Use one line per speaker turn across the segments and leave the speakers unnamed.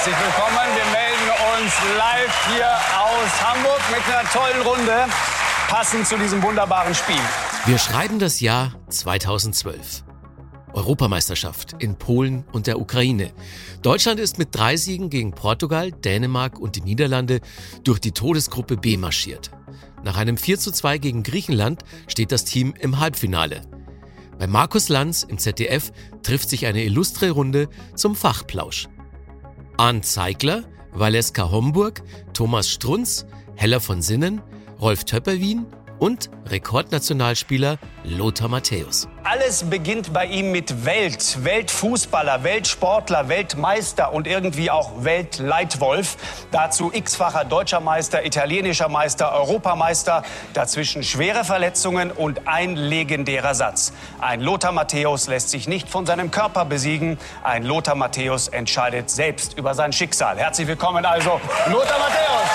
Herzlich willkommen. Wir melden uns live hier aus Hamburg mit einer tollen Runde, passend zu diesem wunderbaren Spiel.
Wir schreiben das Jahr 2012. Europameisterschaft in Polen und der Ukraine. Deutschland ist mit 3 Siegen gegen Portugal, Dänemark und die Niederlande durch die Todesgruppe B marschiert. Nach einem 4:2 gegen Griechenland steht das Team im Halbfinale. Bei Markus Lanz im ZDF trifft sich eine illustre Runde zum Fachplausch. Arndt Zeigler, Valeska Homburg, Thomas Strunz, Hella von Sinnen, Rolf Töpperwien und Rekordnationalspieler Lothar Matthäus.
Alles beginnt bei ihm mit Weltfußballer, Weltsportler, Weltmeister und irgendwie auch Weltleitwolf. Dazu x-facher deutscher Meister, italienischer Meister, Europameister. Dazwischen schwere Verletzungen und ein legendärer Satz. Ein Lothar Matthäus lässt sich nicht von seinem Körper besiegen. Ein Lothar Matthäus entscheidet selbst über sein Schicksal. Herzlich willkommen also, Lothar Matthäus.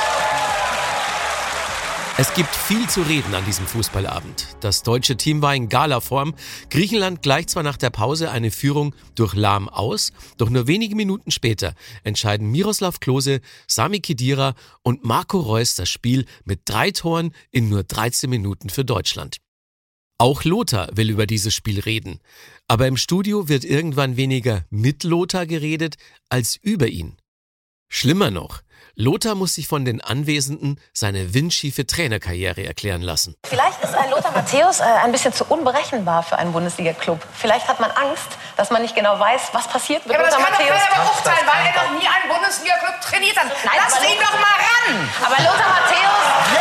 Es gibt viel zu reden an diesem Fußballabend. Das deutsche Team war in Galaform. Griechenland gleicht zwar nach der Pause eine Führung durch Lahm aus, doch nur wenige Minuten später entscheiden Miroslav Klose, Sami Khedira und Marco Reus das Spiel mit 3 Toren in nur 13 Minuten für Deutschland. Auch Lothar will über dieses Spiel reden. Aber im Studio wird irgendwann weniger mit Lothar geredet als über ihn. Schlimmer noch, Lothar muss sich von den Anwesenden seine windschiefe Trainerkarriere erklären lassen.
Vielleicht ist ein Lothar Matthäus ein bisschen zu unberechenbar für einen Bundesliga-Club. Vielleicht hat man Angst, dass man nicht genau weiß, was passiert mit Lothar Matthäus.
Das kann doch keiner beurteilen, weil er noch nie einen Bundesliga-Club trainiert hat.
Nein,
lass ihn doch mal ran!
Aber Lothar Matthäus...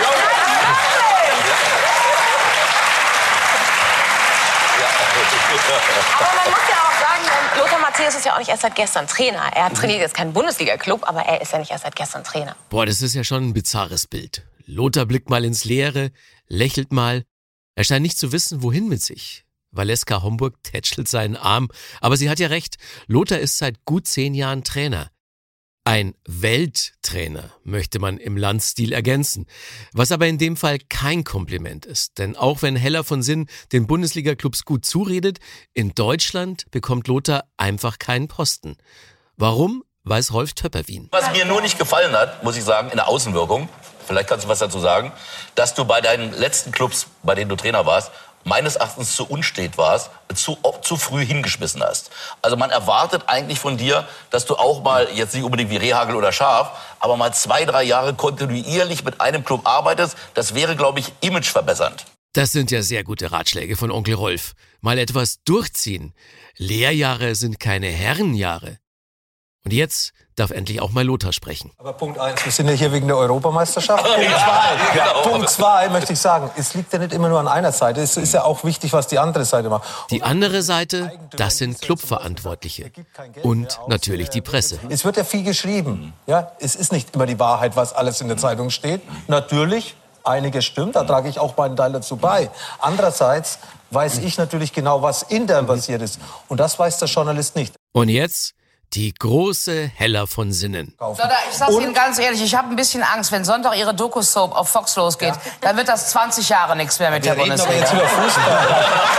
Aber man muss ja auch sagen, Lothar Matthäus ist ja auch nicht erst seit gestern Trainer. Er trainiert jetzt keinen Bundesliga-Club, aber er ist ja nicht erst seit gestern Trainer.
Boah, das ist ja schon ein bizarres Bild. Lothar blickt mal ins Leere, lächelt mal. Er scheint nicht zu wissen, wohin mit sich. Valeska Homburg tätschelt seinen Arm. Aber sie hat ja recht, Lothar ist seit gut 10 Jahren Trainer. Ein Welttrainer, möchte man im Lanz-Stil ergänzen. Was aber in dem Fall kein Kompliment ist. Denn auch wenn Hella von Sinn den Bundesliga-Clubs gut zuredet, in Deutschland bekommt Lothar einfach keinen Posten. Warum, weiß Rolf Töpperwien.
Was mir nur nicht gefallen hat, muss ich sagen, in der Außenwirkung, vielleicht kannst du was dazu sagen, dass du bei deinen letzten Clubs, bei denen du Trainer warst, meines Erachtens zu unstet warst, zu früh hingeschmissen hast. Also man erwartet eigentlich von dir, dass du auch mal, jetzt nicht unbedingt wie Rehhagel oder Schaf, aber mal 2, 3 Jahre kontinuierlich mit einem Club arbeitest. Das wäre, glaube ich, imageverbessernd.
Das sind ja sehr gute Ratschläge von Onkel Rolf. Mal etwas durchziehen. Lehrjahre sind keine Herrenjahre. Und jetzt darf endlich auch mal Lothar sprechen.
Aber Punkt 1, wir sind ja hier wegen der Europameisterschaft. Punkt 2 möchte ich sagen, es liegt ja nicht immer nur an einer Seite. Es ist ja auch wichtig, was die andere Seite macht.
Die andere Seite, das sind Clubverantwortliche. Und natürlich die Presse.
Es wird ja viel geschrieben. Ja? Es ist nicht immer die Wahrheit, was alles in der Zeitung steht. Natürlich, einiges stimmt, da trage ich auch meinen Teil dazu bei. Andererseits weiß ich natürlich genau, was intern passiert ist. Und das weiß der Journalist nicht.
Und jetzt die große Hella von Sinnen.
Ich sag's Ihnen ganz ehrlich, ich habe ein bisschen Angst, wenn Sonntag Ihre Doku-Soap auf Fox losgeht, dann wird das 20 Jahre nichts mehr mit der Bundesliga.
Wir reden doch jetzt über Fußball.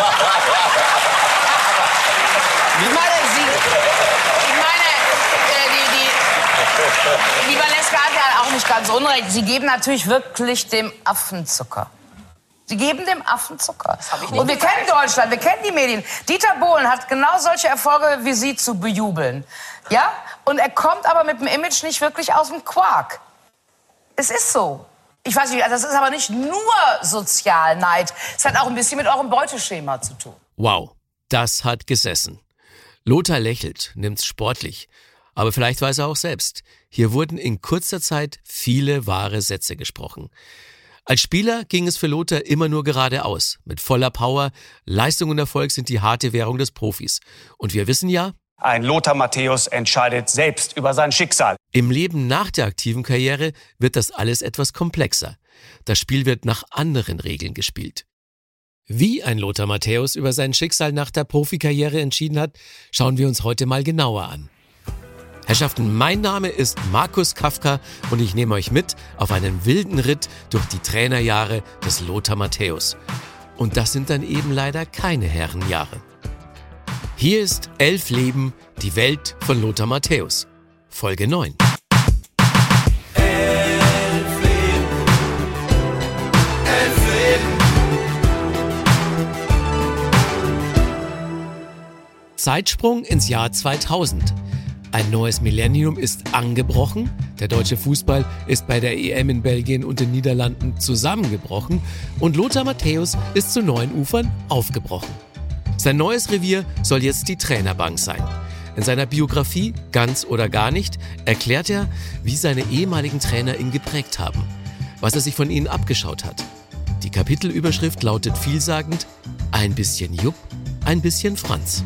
Die Valeska hat ja auch nicht ganz unrecht. Sie geben natürlich wirklich dem Affen Zucker. Sie geben dem Affen Zucker. Und wir kennen Deutschland, wir kennen die Medien. Dieter Bohlen hat genau solche Erfolge wie Sie zu bejubeln. Ja? Und er kommt aber mit dem Image nicht wirklich aus dem Quark. Es ist so. Ich weiß nicht, das ist aber nicht nur Sozialneid. Es hat auch ein bisschen mit eurem Beuteschema zu tun.
Wow, das hat gesessen. Lothar lächelt, nimmt's sportlich. Aber vielleicht weiß er auch selbst, hier wurden in kurzer Zeit viele wahre Sätze gesprochen. Als Spieler ging es für Lothar immer nur geradeaus, mit voller Power. Leistung und Erfolg sind die harte Währung des Profis. Und wir wissen ja,
ein Lothar Matthäus entscheidet selbst über sein Schicksal.
Im Leben nach der aktiven Karriere wird das alles etwas komplexer. Das Spiel wird nach anderen Regeln gespielt. Wie ein Lothar Matthäus über sein Schicksal nach der Profikarriere entschieden hat, schauen wir uns heute mal genauer an. Herrschaften, mein Name ist Markus Kafka und ich nehme euch mit auf einen wilden Ritt durch die Trainerjahre des Lothar Matthäus. Und das sind dann eben leider keine Herrenjahre. Hier ist 11 Leben, die Welt von Lothar Matthäus. Folge 9. Zeitsprung ins Jahr 2000. Ein neues Millennium ist angebrochen. Der deutsche Fußball ist bei der EM in Belgien und den Niederlanden zusammengebrochen. Und Lothar Matthäus ist zu neuen Ufern aufgebrochen. Sein neues Revier soll jetzt die Trainerbank sein. In seiner Biografie Ganz oder gar nicht erklärt er, wie seine ehemaligen Trainer ihn geprägt haben, was er sich von ihnen abgeschaut hat. Die Kapitelüberschrift lautet vielsagend: Ein bisschen Jupp, ein bisschen Franz.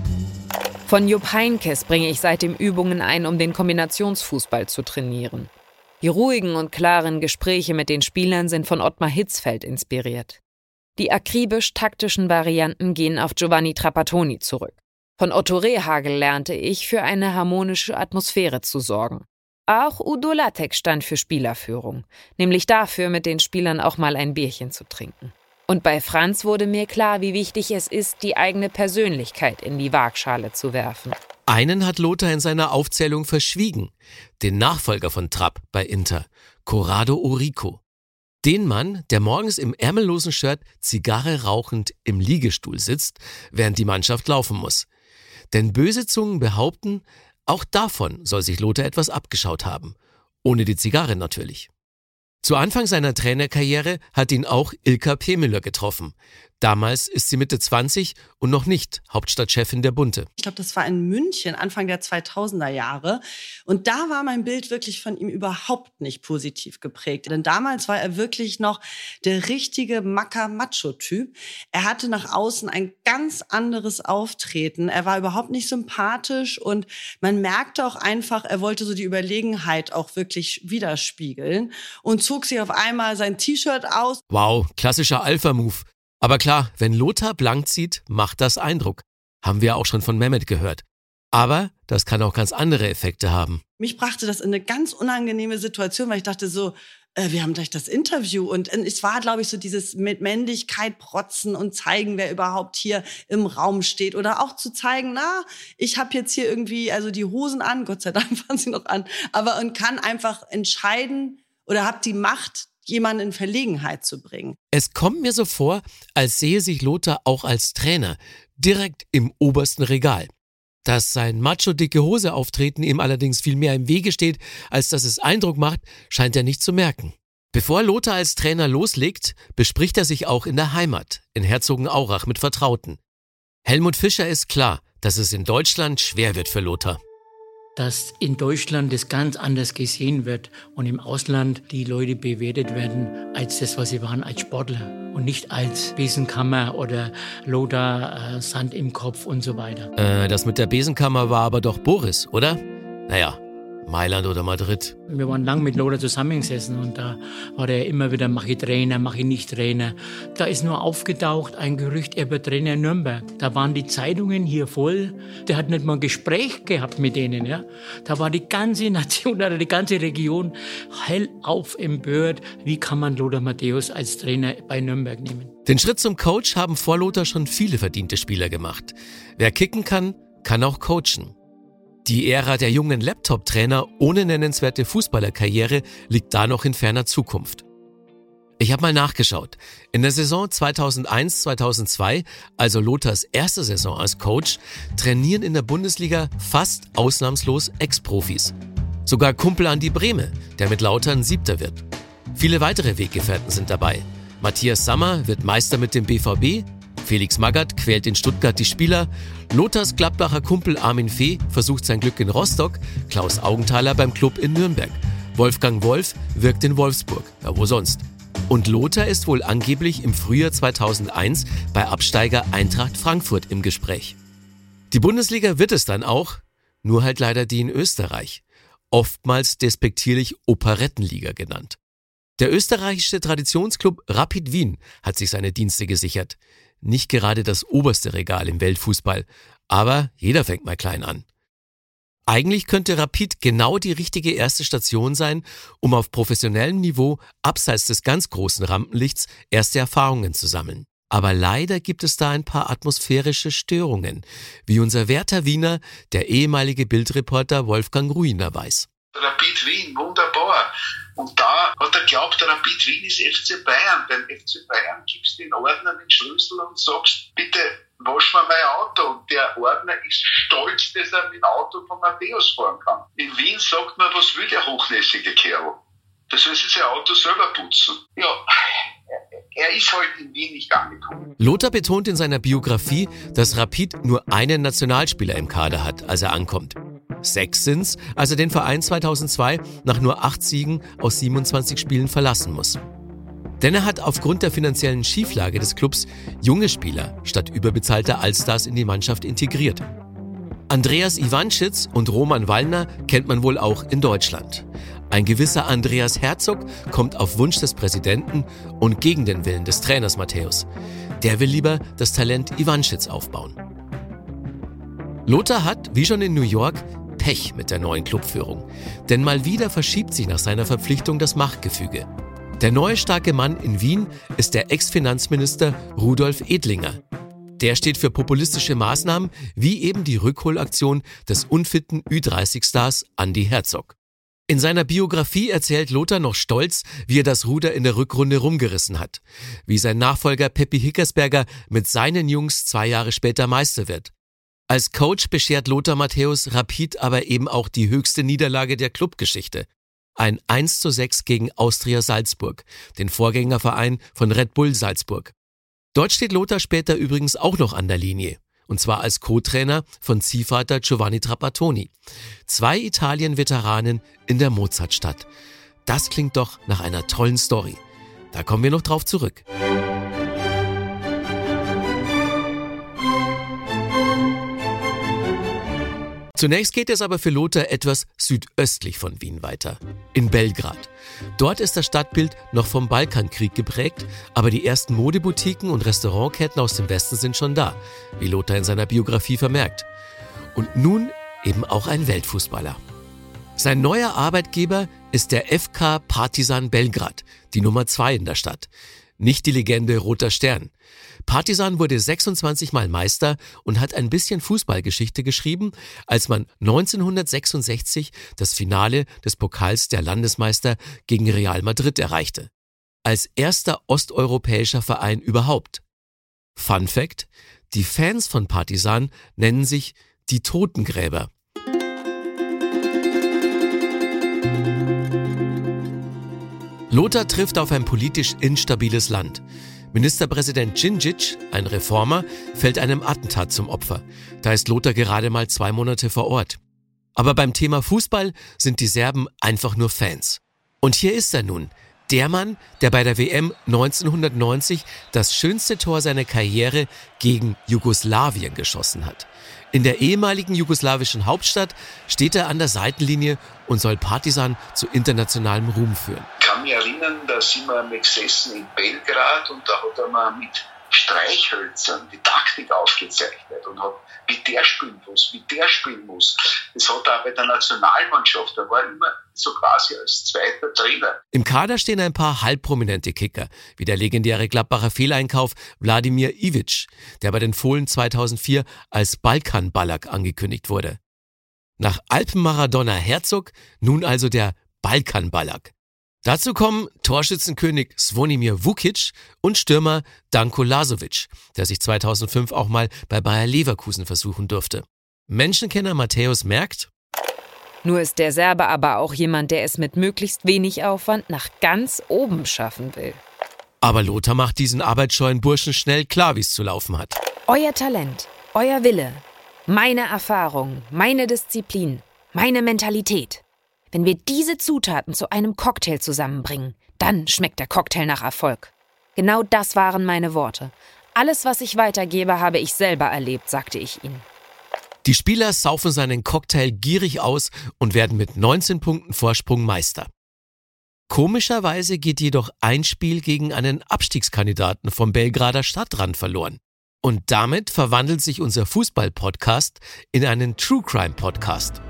Von Jupp Heynckes bringe ich seitdem Übungen ein, um den Kombinationsfußball zu trainieren. Die ruhigen und klaren Gespräche mit den Spielern sind von Ottmar Hitzfeld inspiriert. Die akribisch-taktischen Varianten gehen auf Giovanni Trapattoni zurück. Von Otto Rehhagel lernte ich, für eine harmonische Atmosphäre zu sorgen. Auch Udo Lattek stand für Spielerführung, nämlich dafür, mit den Spielern auch mal ein Bierchen zu trinken. Und bei Franz wurde mir klar, wie wichtig es ist, die eigene Persönlichkeit in die Waagschale zu werfen.
Einen hat Lothar in seiner Aufzählung verschwiegen: den Nachfolger von Trapp bei Inter, Corrado Orrico. Den Mann, der morgens im ärmellosen Shirt Zigarre rauchend im Liegestuhl sitzt, während die Mannschaft laufen muss. Denn böse Zungen behaupten, auch davon soll sich Lothar etwas abgeschaut haben. Ohne die Zigarre natürlich. Zu Anfang seiner Trainerkarriere hat ihn auch Ilka Pemüller getroffen. Damals ist sie Mitte 20 und noch nicht Hauptstadtchefin der Bunte.
Ich glaube, das war in München, Anfang der 2000er Jahre. Und da war mein Bild wirklich von ihm überhaupt nicht positiv geprägt. Denn damals war er wirklich noch der richtige Macker-Macho-Typ. Er hatte nach außen ein ganz anderes Auftreten. Er war überhaupt nicht sympathisch und man merkte auch einfach, er wollte so die Überlegenheit auch wirklich widerspiegeln und zog sich auf einmal sein T-Shirt aus.
Wow, klassischer Alpha-Move. Aber klar, wenn Lothar blank zieht, macht das Eindruck. Haben wir auch schon von Mehmet gehört. Aber das kann auch ganz andere Effekte haben.
Mich brachte das in eine ganz unangenehme Situation, weil ich dachte so, wir haben gleich das Interview. Und es war, glaube ich, so dieses mit Männlichkeit protzen und zeigen, wer überhaupt hier im Raum steht. Oder auch zu zeigen, ich habe jetzt hier irgendwie also die Hosen an, Gott sei Dank waren sie noch an, und kann einfach entscheiden oder habe die Macht, jemanden in Verlegenheit zu bringen.
Es kommt mir so vor, als sehe sich Lothar auch als Trainer direkt im obersten Regal. Dass sein Macho-Dicke-Hose-Auftreten ihm allerdings viel mehr im Wege steht, als dass es Eindruck macht, scheint er nicht zu merken. Bevor Lothar als Trainer loslegt, bespricht er sich auch in der Heimat, in Herzogenaurach, mit Vertrauten. Helmut Fischer ist klar, dass es in Deutschland schwer wird für Lothar.
Dass in Deutschland das ganz anders gesehen wird und im Ausland die Leute bewertet werden als das, was sie waren, als Sportler und nicht als Besenkammer oder Lothar, Sand im Kopf und so weiter.
Das mit der Besenkammer war aber doch Boris, oder? Naja, Mailand oder Madrid.
Wir waren lang mit Lothar zusammengesessen und da war er immer wieder, mache ich Trainer, mache ich nicht Trainer. Da ist nur aufgetaucht ein Gerücht, er wird Trainer in Nürnberg. Da waren die Zeitungen hier voll. Der hat nicht mal ein Gespräch gehabt mit denen. Ja. Da war die ganze Nation oder die ganze Region hellauf empört. Wie kann man Lothar Matthäus als Trainer bei Nürnberg nehmen?
Den Schritt zum Coach haben vor Lothar schon viele verdiente Spieler gemacht. Wer kicken kann, kann auch coachen. Die Ära der jungen Laptop-Trainer ohne nennenswerte Fußballerkarriere liegt da noch in ferner Zukunft. Ich habe mal nachgeschaut. In der Saison 2001/2002, also Lothars erste Saison als Coach, trainieren in der Bundesliga fast ausnahmslos Ex-Profis. Sogar Kumpel Andi Brehme, der mit Lautern 7. wird. Viele weitere Weggefährten sind dabei. Matthias Sammer wird Meister mit dem BVB, Felix Magath quält in Stuttgart die Spieler, Lothars Gladbacher Kumpel Armin Fee versucht sein Glück in Rostock, Klaus Augenthaler beim Club in Nürnberg, Wolfgang Wolf wirkt in Wolfsburg, ja wo sonst. Und Lothar ist wohl angeblich im Frühjahr 2001 bei Absteiger Eintracht Frankfurt im Gespräch. Die Bundesliga wird es dann auch, nur halt leider die in Österreich, oftmals despektierlich Operettenliga genannt. Der österreichische Traditionsclub Rapid Wien hat sich seine Dienste gesichert. Nicht gerade das oberste Regal im Weltfußball, aber jeder fängt mal klein an. Eigentlich könnte Rapid genau die richtige erste Station sein, um auf professionellem Niveau abseits des ganz großen Rampenlichts erste Erfahrungen zu sammeln. Aber leider gibt es da ein paar atmosphärische Störungen, wie unser werter Wiener, der ehemalige Bildreporter Wolfgang Ruiner weiß.
Rapid Wien, wunderbar. Und da hat er geglaubt, Rapid Wien ist FC Bayern. Beim FC Bayern gibst du den Ordner den Schlüssel und sagst, bitte wasch mir mein Auto. Und der Ordner ist stolz, dass er mit dem Auto von Matthäus fahren kann. In Wien sagt man, was will der hochnäsige Kerl? Das soll sich sein Auto selber putzen. Ja, er ist halt in Wien nicht angekommen.
Lothar betont in seiner Biografie, dass Rapid nur einen Nationalspieler im Kader hat, als er ankommt. 6 sind's, als er den Verein 2002 nach nur 8 Siegen aus 27 Spielen verlassen muss. Denn er hat aufgrund der finanziellen Schieflage des Clubs junge Spieler statt überbezahlter Allstars in die Mannschaft integriert. Andreas Iwanschitz und Roman Wallner kennt man wohl auch in Deutschland. Ein gewisser Andreas Herzog kommt auf Wunsch des Präsidenten und gegen den Willen des Trainers Matthäus. Der will lieber das Talent Iwanschitz aufbauen. Lothar hat, wie schon in New York, Pech mit der neuen Clubführung. Denn mal wieder verschiebt sich nach seiner Verpflichtung das Machtgefüge. Der neue starke Mann in Wien ist der Ex-Finanzminister Rudolf Edlinger. Der steht für populistische Maßnahmen wie eben die Rückholaktion des unfitten Ü30-Stars Andi Herzog. In seiner Biografie erzählt Lothar noch stolz, wie er das Ruder in der Rückrunde rumgerissen hat. Wie sein Nachfolger Peppi Hickersberger mit seinen Jungs 2 Jahre später Meister wird. Als Coach beschert Lothar Matthäus Rapid aber eben auch die höchste Niederlage der Clubgeschichte. Ein 1:6 gegen Austria Salzburg, den Vorgängerverein von Red Bull Salzburg. Dort steht Lothar später übrigens auch noch an der Linie. Und zwar als Co-Trainer von Ziehvater Giovanni Trapattoni. 2 Italien-Veteranen in der Mozartstadt. Das klingt doch nach einer tollen Story. Da kommen wir noch drauf zurück. Zunächst geht es aber für Lothar etwas südöstlich von Wien weiter, in Belgrad. Dort ist das Stadtbild noch vom Balkankrieg geprägt, aber die ersten Modeboutiquen und Restaurantketten aus dem Westen sind schon da, wie Lothar in seiner Biografie vermerkt. Und nun eben auch ein Weltfußballer. Sein neuer Arbeitgeber ist der FK Partizan Belgrad, die Nummer 2 in der Stadt. Nicht die Legende Roter Stern. Partizan wurde 26 Mal Meister und hat ein bisschen Fußballgeschichte geschrieben, als man 1966 das Finale des Pokals der Landesmeister gegen Real Madrid erreichte. Als erster osteuropäischer Verein überhaupt. Fun Fact: Die Fans von Partizan nennen sich die Totengräber. Lothar trifft auf ein politisch instabiles Land. Ministerpräsident Djindjic, ein Reformer, fällt einem Attentat zum Opfer. Da ist Lothar gerade mal 2 Monate vor Ort. Aber beim Thema Fußball sind die Serben einfach nur Fans. Und hier ist er nun, der Mann, der bei der WM 1990 das schönste Tor seiner Karriere gegen Jugoslawien geschossen hat. In der ehemaligen jugoslawischen Hauptstadt steht er an der Seitenlinie und soll Partizan zu internationalem Ruhm führen.
Ich kann mich erinnern, da sind wir gesessen in Belgrad und da hat er mal mit Streichhölzern die Taktik aufgezeichnet und hat, wie der spielen muss. Das hat er auch bei der Nationalmannschaft, da war immer so quasi als zweiter Trainer.
Im Kader stehen ein paar halbprominente Kicker, wie der legendäre Gladbacher Fehleinkauf Wladimir Ivic, der bei den Fohlen 2004 als Balkan-Ballack angekündigt wurde. Nach Alpen-Maradona Herzog nun also der Balkan-Ballack. Dazu kommen Torschützenkönig Zvonimir Vukic und Stürmer Danko Lazovic, der sich 2005 auch mal bei Bayer Leverkusen versuchen durfte. Menschenkenner Matthäus merkt:
Nur ist der Serbe aber auch jemand, der es mit möglichst wenig Aufwand nach ganz oben schaffen will.
Aber Lothar macht diesen arbeitsscheuen Burschen schnell klar, wie es zu laufen hat.
Euer Talent, euer Wille, meine Erfahrung, meine Disziplin, meine Mentalität. Wenn wir diese Zutaten zu einem Cocktail zusammenbringen, dann schmeckt der Cocktail nach Erfolg. Genau das waren meine Worte. Alles, was ich weitergebe, habe ich selber erlebt, sagte ich ihnen.
Die Spieler saufen seinen Cocktail gierig aus und werden mit 19 Punkten Vorsprung Meister. Komischerweise geht jedoch ein Spiel gegen einen Abstiegskandidaten vom Belgrader Stadtrand verloren. Und damit verwandelt sich unser Fußball-Podcast in einen True-Crime-Podcast.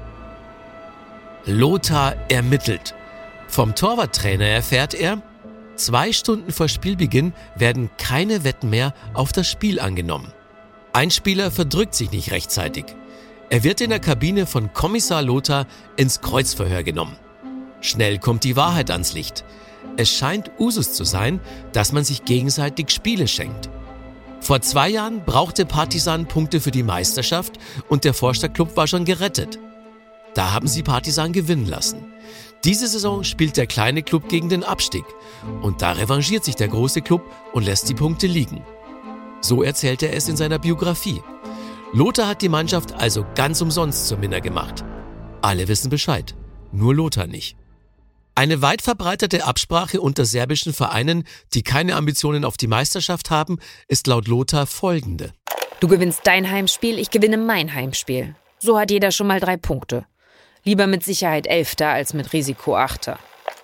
Lothar ermittelt. Vom Torwarttrainer erfährt er, 2 Stunden vor Spielbeginn werden keine Wetten mehr auf das Spiel angenommen. Ein Spieler verdrückt sich nicht rechtzeitig. Er wird in der Kabine von Kommissar Lothar ins Kreuzverhör genommen. Schnell kommt die Wahrheit ans Licht. Es scheint Usus zu sein, dass man sich gegenseitig Spiele schenkt. Vor 2 Jahren brauchte Partizan Punkte für die Meisterschaft und der Vorstadtklub war schon gerettet. Da haben sie Partizan gewinnen lassen. Diese Saison spielt der kleine Klub gegen den Abstieg und da revanchiert sich der große Klub und lässt die Punkte liegen. So erzählt er es in seiner Biografie. Lothar hat die Mannschaft also ganz umsonst zum Winner gemacht. Alle wissen Bescheid, nur Lothar nicht. Eine weit verbreitete Absprache unter serbischen Vereinen, die keine Ambitionen auf die Meisterschaft haben, ist laut Lothar folgende.
Du gewinnst dein Heimspiel, ich gewinne mein Heimspiel. So hat jeder schon mal 3 Punkte. Lieber mit Sicherheit 11. als mit Risiko 8.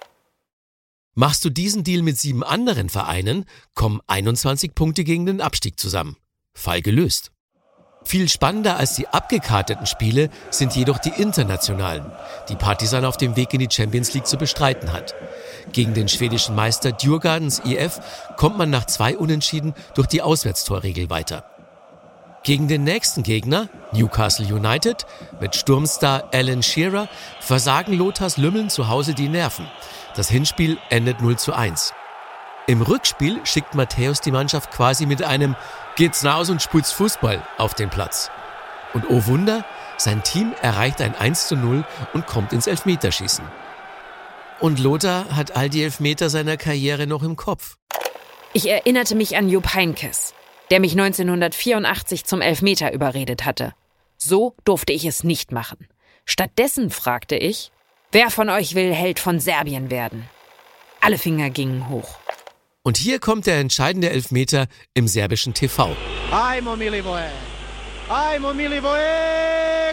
Machst du diesen Deal mit 7 anderen Vereinen, kommen 21 Punkte gegen den Abstieg zusammen. Fall gelöst. Viel spannender als die abgekarteten Spiele sind jedoch die internationalen, die Partizan auf dem Weg in die Champions League zu bestreiten hat. Gegen den schwedischen Meister Djurgårdens IF kommt man nach 2 Unentschieden durch die Auswärtstorregel weiter. Gegen den nächsten Gegner, Newcastle United, mit Sturmstar Alan Shearer, versagen Lothars Lümmeln zu Hause die Nerven. Das Hinspiel endet 0:1. Im Rückspiel schickt Matthäus die Mannschaft quasi mit einem "Geht's raus und spielt's Fußball" auf den Platz. Und oh Wunder, sein Team erreicht ein 1:0 und kommt ins Elfmeterschießen. Und Lothar hat all die Elfmeter seiner Karriere noch im Kopf.
Ich erinnerte mich an Jupp Heynckes, der mich 1984 zum Elfmeter überredet hatte. So durfte ich es nicht machen. Stattdessen fragte ich, wer von euch will Held von Serbien werden? Alle Finger gingen hoch.
Und hier kommt der entscheidende Elfmeter im serbischen TV.
Ajmo Milivoje! Ajmo Milivoje!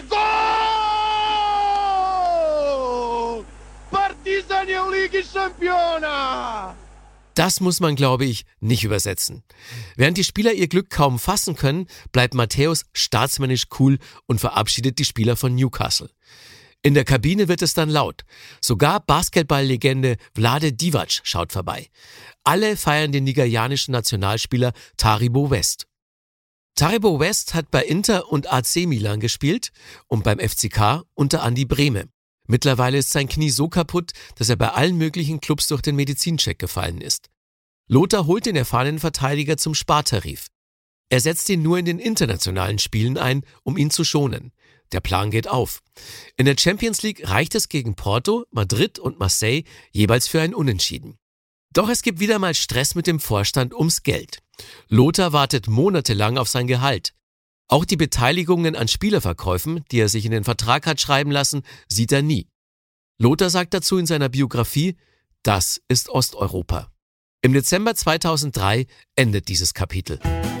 Gol! Partizan je u Ligi Šampiona!
Das muss man, glaube ich, nicht übersetzen. Während die Spieler ihr Glück kaum fassen können, bleibt Matthäus staatsmännisch cool und verabschiedet die Spieler von Newcastle. In der Kabine wird es dann laut. Sogar Basketballlegende Vlade Divac schaut vorbei. Alle feiern den nigerianischen Nationalspieler Taribo West. Taribo West hat bei Inter und AC Milan gespielt und beim FCK unter Andi Brehme. Mittlerweile ist sein Knie so kaputt, dass er bei allen möglichen Clubs durch den Medizincheck gefallen ist. Lothar holt den erfahrenen Verteidiger zum Spartarif. Er setzt ihn nur in den internationalen Spielen ein, um ihn zu schonen. Der Plan geht auf. In der Champions League reicht es gegen Porto, Madrid und Marseille jeweils für ein Unentschieden. Doch es gibt wieder mal Stress mit dem Vorstand ums Geld. Lothar wartet monatelang auf sein Gehalt. Auch die Beteiligungen an Spielerverkäufen, die er sich in den Vertrag hat schreiben lassen, sieht er nie. Lothar sagt dazu in seiner Biografie, das ist Osteuropa. Im Dezember 2003 endet dieses Kapitel.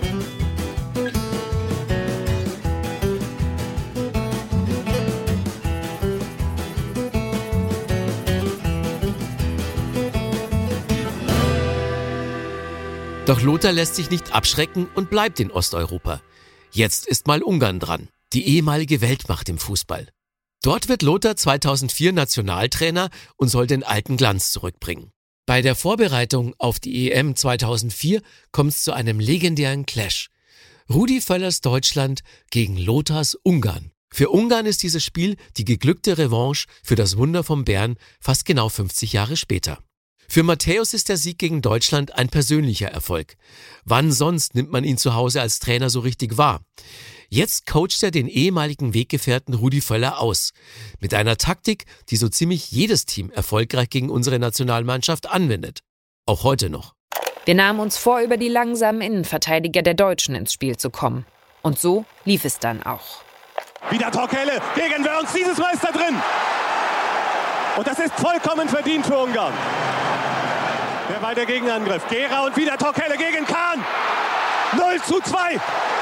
Doch Lothar lässt sich nicht abschrecken und bleibt in Osteuropa. Jetzt ist mal Ungarn dran, die ehemalige Weltmacht im Fußball. Dort wird Lothar 2004 Nationaltrainer und soll den alten Glanz zurückbringen. Bei der Vorbereitung auf die EM 2004 kommt es zu einem legendären Clash. Rudi Völlers Deutschland gegen Lothars Ungarn. Für Ungarn ist dieses Spiel die geglückte Revanche für das Wunder vom Bern fast genau 50 Jahre später. Für Matthäus ist der Sieg gegen Deutschland ein persönlicher Erfolg. Wann sonst nimmt man ihn zu Hause als Trainer so richtig wahr? Jetzt coacht er den ehemaligen Weggefährten Rudi Völler aus. Mit einer Taktik, die so ziemlich jedes Team erfolgreich gegen unsere Nationalmannschaft anwendet. Auch heute noch.
Wir nahmen uns vor, über die langsamen Innenverteidiger der Deutschen ins Spiel zu kommen. Und so lief es dann auch.
Wieder Torkelle, gegen wer uns dieses Meister drin. Und das ist vollkommen verdient für Ungarn. Der weiter Gegenangriff. Gera und wieder Torkelle gegen Kahn. 0:2.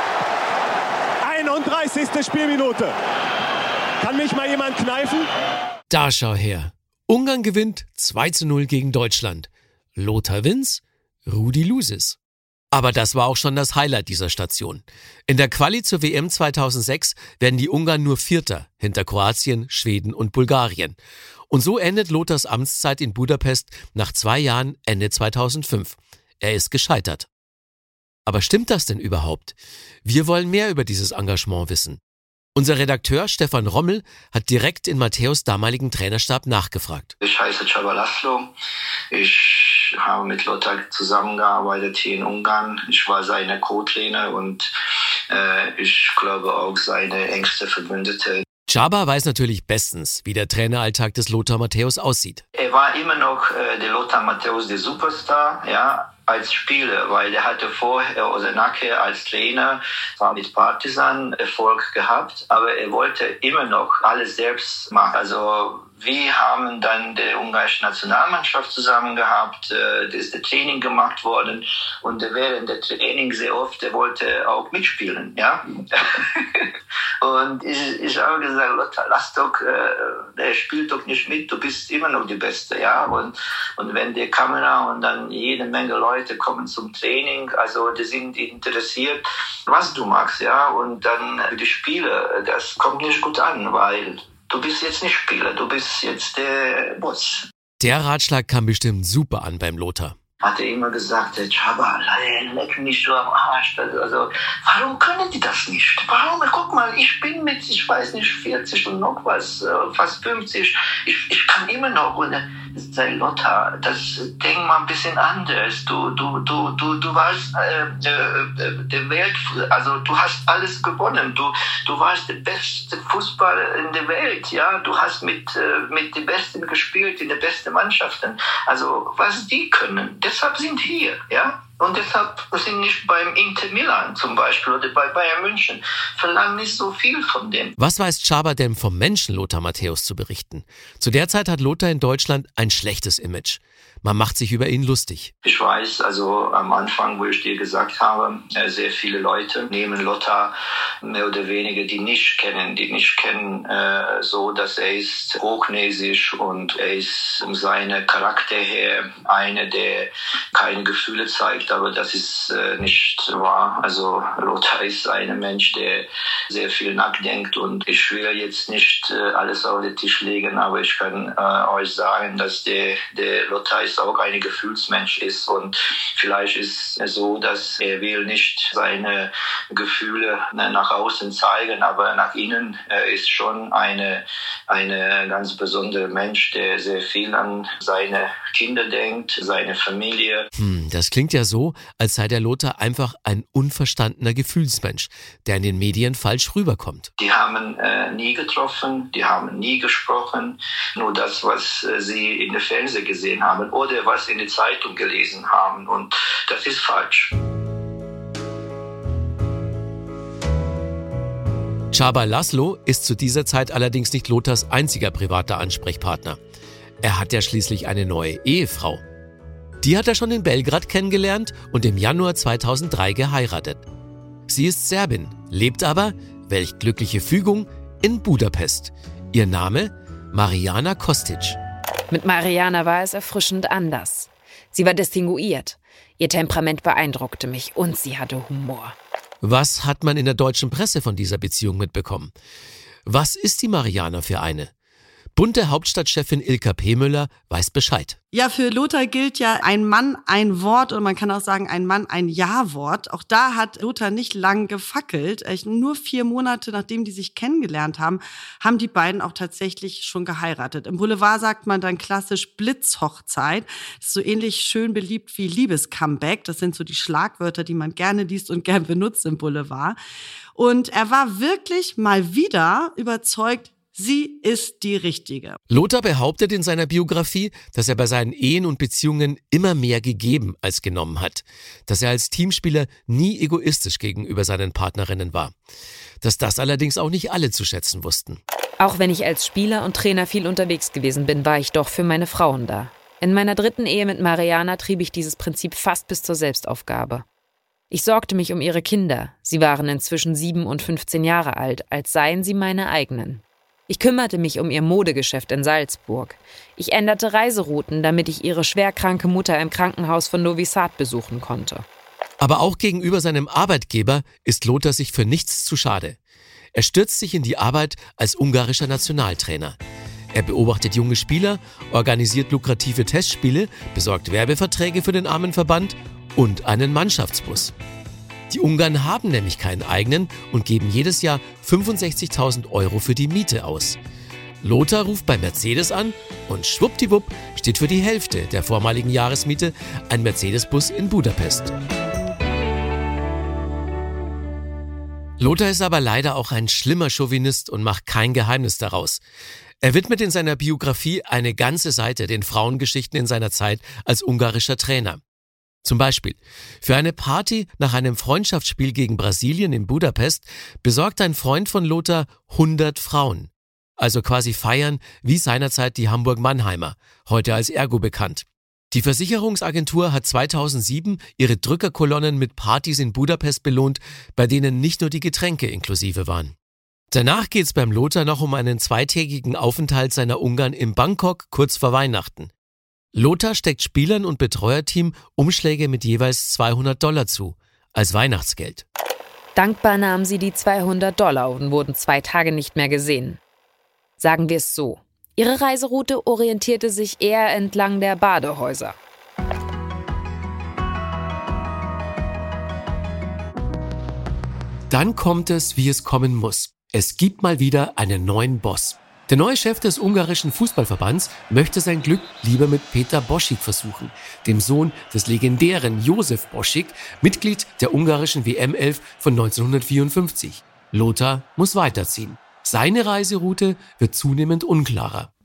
31. Spielminute. Kann mich mal jemand kneifen?
Da schau her. Ungarn gewinnt 2:0 gegen Deutschland. Lothar wins, Rudi loses. Aber das war auch schon das Highlight dieser Station. In der Quali zur WM 2006 werden die Ungarn nur Vierter hinter Kroatien, Schweden und Bulgarien. Und so endet Lothars Amtszeit in Budapest nach 2 Jahren Ende 2005. Er ist gescheitert. Aber stimmt das denn überhaupt? Wir wollen mehr über dieses Engagement wissen. Unser Redakteur Stefan Rommel hat direkt in Matthäus' damaligen Trainerstab nachgefragt.
Ich heiße Csaba László. Ich habe mit Lothar zusammengearbeitet hier in Ungarn. Ich war seine Co-Trainer und ich glaube auch seine engste Verbündete.
Csaba weiß natürlich bestens, wie der Traineralltag des Lothar Matthäus aussieht.
Er war immer noch der Lothar Matthäus, der Superstar, ja, als Spieler, weil er hatte vorher oder nachher als Trainer war mit Partizan Erfolg gehabt, aber er wollte immer noch alles selbst machen. Also wir haben dann die ungarische Nationalmannschaft zusammen gehabt, da ist das Training gemacht worden und während der Training sehr oft, er wollte auch mitspielen, ja. Und ich habe gesagt, Lothar, lass doch, der spielt doch nicht mit, du bist immer noch die Beste, ja. Und wenn die Kamera und dann jede Menge Leute kommen zum Training, also die sind interessiert, was du machst, ja. Und dann die Spiele, das kommt nicht gut an, weil du bist jetzt nicht Spieler, du bist jetzt der Boss.
Der Ratschlag kam bestimmt super an beim Lothar.
Hat er immer gesagt, Csaba, leck mich so am Arsch. Also, warum können die das nicht? Warum? Guck mal, ich bin mit, ich weiß nicht, 40 und noch was, fast 50. Ich kann immer noch. Und sei Lothar, das denk mal ein bisschen anders. Du warst der Welt, also du hast alles gewonnen. Du warst der beste Fußballer in der Welt, ja. Du hast mit den Besten gespielt, in den besten Mannschaften. Also was die können, deshalb sind hier, ja. Und deshalb sind nicht beim Inter Milan zum Beispiel oder bei Bayern München, verlangen nicht so viel von dem.
Was weiß Csaba denn vom Menschen Lothar Matthäus zu berichten? Zu der Zeit hat Lothar in Deutschland ein schlechtes Image. Man macht sich über ihn lustig.
Ich weiß, also am Anfang, wo ich dir gesagt habe, sehr viele Leute nehmen Lothar mehr oder weniger, die nicht kennen, so, dass er ist hochnäsig und er ist um seinen Charakter her einer, der keine Gefühle zeigt, aber das ist nicht wahr. Also Lothar ist ein Mensch, der sehr viel nachdenkt und ich will jetzt nicht alles auf den Tisch legen, aber ich kann euch sagen, dass der Lothar ist auch ein Gefühlsmensch ist und vielleicht ist es so, dass er will nicht seine Gefühle nach außen zeigen, aber nach innen ist schon eine ganz besondere Mensch, der sehr viel an seine Kinder denkt, seine Familie.
Das klingt ja so, als sei der Lothar einfach ein unverstandener Gefühlsmensch, der in den Medien falsch rüberkommt.
Die haben nie getroffen, die haben nie gesprochen, nur das, was sie in der Fernsehen gesehen haben oder was in der Zeitung gelesen haben und das ist falsch.
Csaba László ist zu dieser Zeit allerdings nicht Lothars einziger privater Ansprechpartner. Er hat ja schließlich eine neue Ehefrau. Die hat er schon in Belgrad kennengelernt und im Januar 2003 geheiratet. Sie ist Serbin, lebt aber, welch glückliche Fügung, in Budapest. Ihr Name? Marijana Kostic.
Mit Marijana war es erfrischend anders. Sie war distinguiert. Ihr Temperament beeindruckte mich und sie hatte Humor.
Was hat man in der deutschen Presse von dieser Beziehung mitbekommen? Was ist die Marijana für eine? Bunte Hauptstadtchefin Ilka P. weiß Bescheid.
Ja, für Lothar gilt ja ein Mann ein Wort und man kann auch sagen ein Mann ein Ja-Wort. Auch da hat Lothar nicht lang gefackelt. Nur 4 Monate, nachdem die sich kennengelernt haben, haben die beiden auch tatsächlich schon geheiratet. Im Boulevard sagt man dann klassisch Blitzhochzeit. Das ist so ähnlich schön beliebt wie Liebescomeback. Das sind so die Schlagwörter, die man gerne liest und gern benutzt im Boulevard. Und er war wirklich mal wieder überzeugt, sie ist die Richtige.
Lothar behauptet in seiner Biografie, dass er bei seinen Ehen und Beziehungen immer mehr gegeben als genommen hat. Dass er als Teamspieler nie egoistisch gegenüber seinen Partnerinnen war. Dass das allerdings auch nicht alle zu schätzen wussten.
Auch wenn ich als Spieler und Trainer viel unterwegs gewesen bin, war ich doch für meine Frauen da. In meiner 3. Ehe mit Marijana trieb ich dieses Prinzip fast bis zur Selbstaufgabe. Ich sorgte mich um ihre Kinder. Sie waren inzwischen 7 und 15 Jahre alt, als seien sie meine eigenen. Ich kümmerte mich um ihr Modegeschäft in Salzburg. Ich änderte Reiserouten, damit ich ihre schwerkranke Mutter im Krankenhaus von Novi Sad besuchen konnte.
Aber auch gegenüber seinem Arbeitgeber ist Lothar sich für nichts zu schade. Er stürzt sich in die Arbeit als ungarischer Nationaltrainer. Er beobachtet junge Spieler, organisiert lukrative Testspiele, besorgt Werbeverträge für den Armenverband und einen Mannschaftsbus. Die Ungarn haben nämlich keinen eigenen und geben jedes Jahr 65.000 € für die Miete aus. Lothar ruft bei Mercedes an und schwuppdiwupp steht für die Hälfte der vormaligen Jahresmiete ein Mercedes-Bus in Budapest. Lothar ist aber leider auch ein schlimmer Chauvinist und macht kein Geheimnis daraus. Er widmet in seiner Biografie eine ganze Seite den Frauengeschichten in seiner Zeit als ungarischer Trainer. Zum Beispiel: Für eine Party nach einem Freundschaftsspiel gegen Brasilien in Budapest besorgt ein Freund von Lothar 100 Frauen. Also quasi feiern wie seinerzeit die Hamburg-Mannheimer, heute als Ergo bekannt. Die Versicherungsagentur hat 2007 ihre Drückerkolonnen mit Partys in Budapest belohnt, bei denen nicht nur die Getränke inklusive waren. Danach geht's beim Lothar noch um einen 2-tägigen Aufenthalt seiner Ungarn in Bangkok kurz vor Weihnachten. Lothar steckt Spielern und Betreuerteam Umschläge mit jeweils $200 zu, als Weihnachtsgeld.
Dankbar nahmen sie die $200 und wurden 2 Tage nicht mehr gesehen. Sagen wir es so: Ihre Reiseroute orientierte sich eher entlang der Badehäuser.
Dann kommt es, wie es kommen muss. Es gibt mal wieder einen neuen Boss. Der neue Chef des ungarischen Fußballverbands möchte sein Glück lieber mit Peter Boschik versuchen, dem Sohn des legendären Josef Boschik, Mitglied der ungarischen WM-11 von 1954. Lothar muss weiterziehen. Seine Reiseroute wird zunehmend unklarer.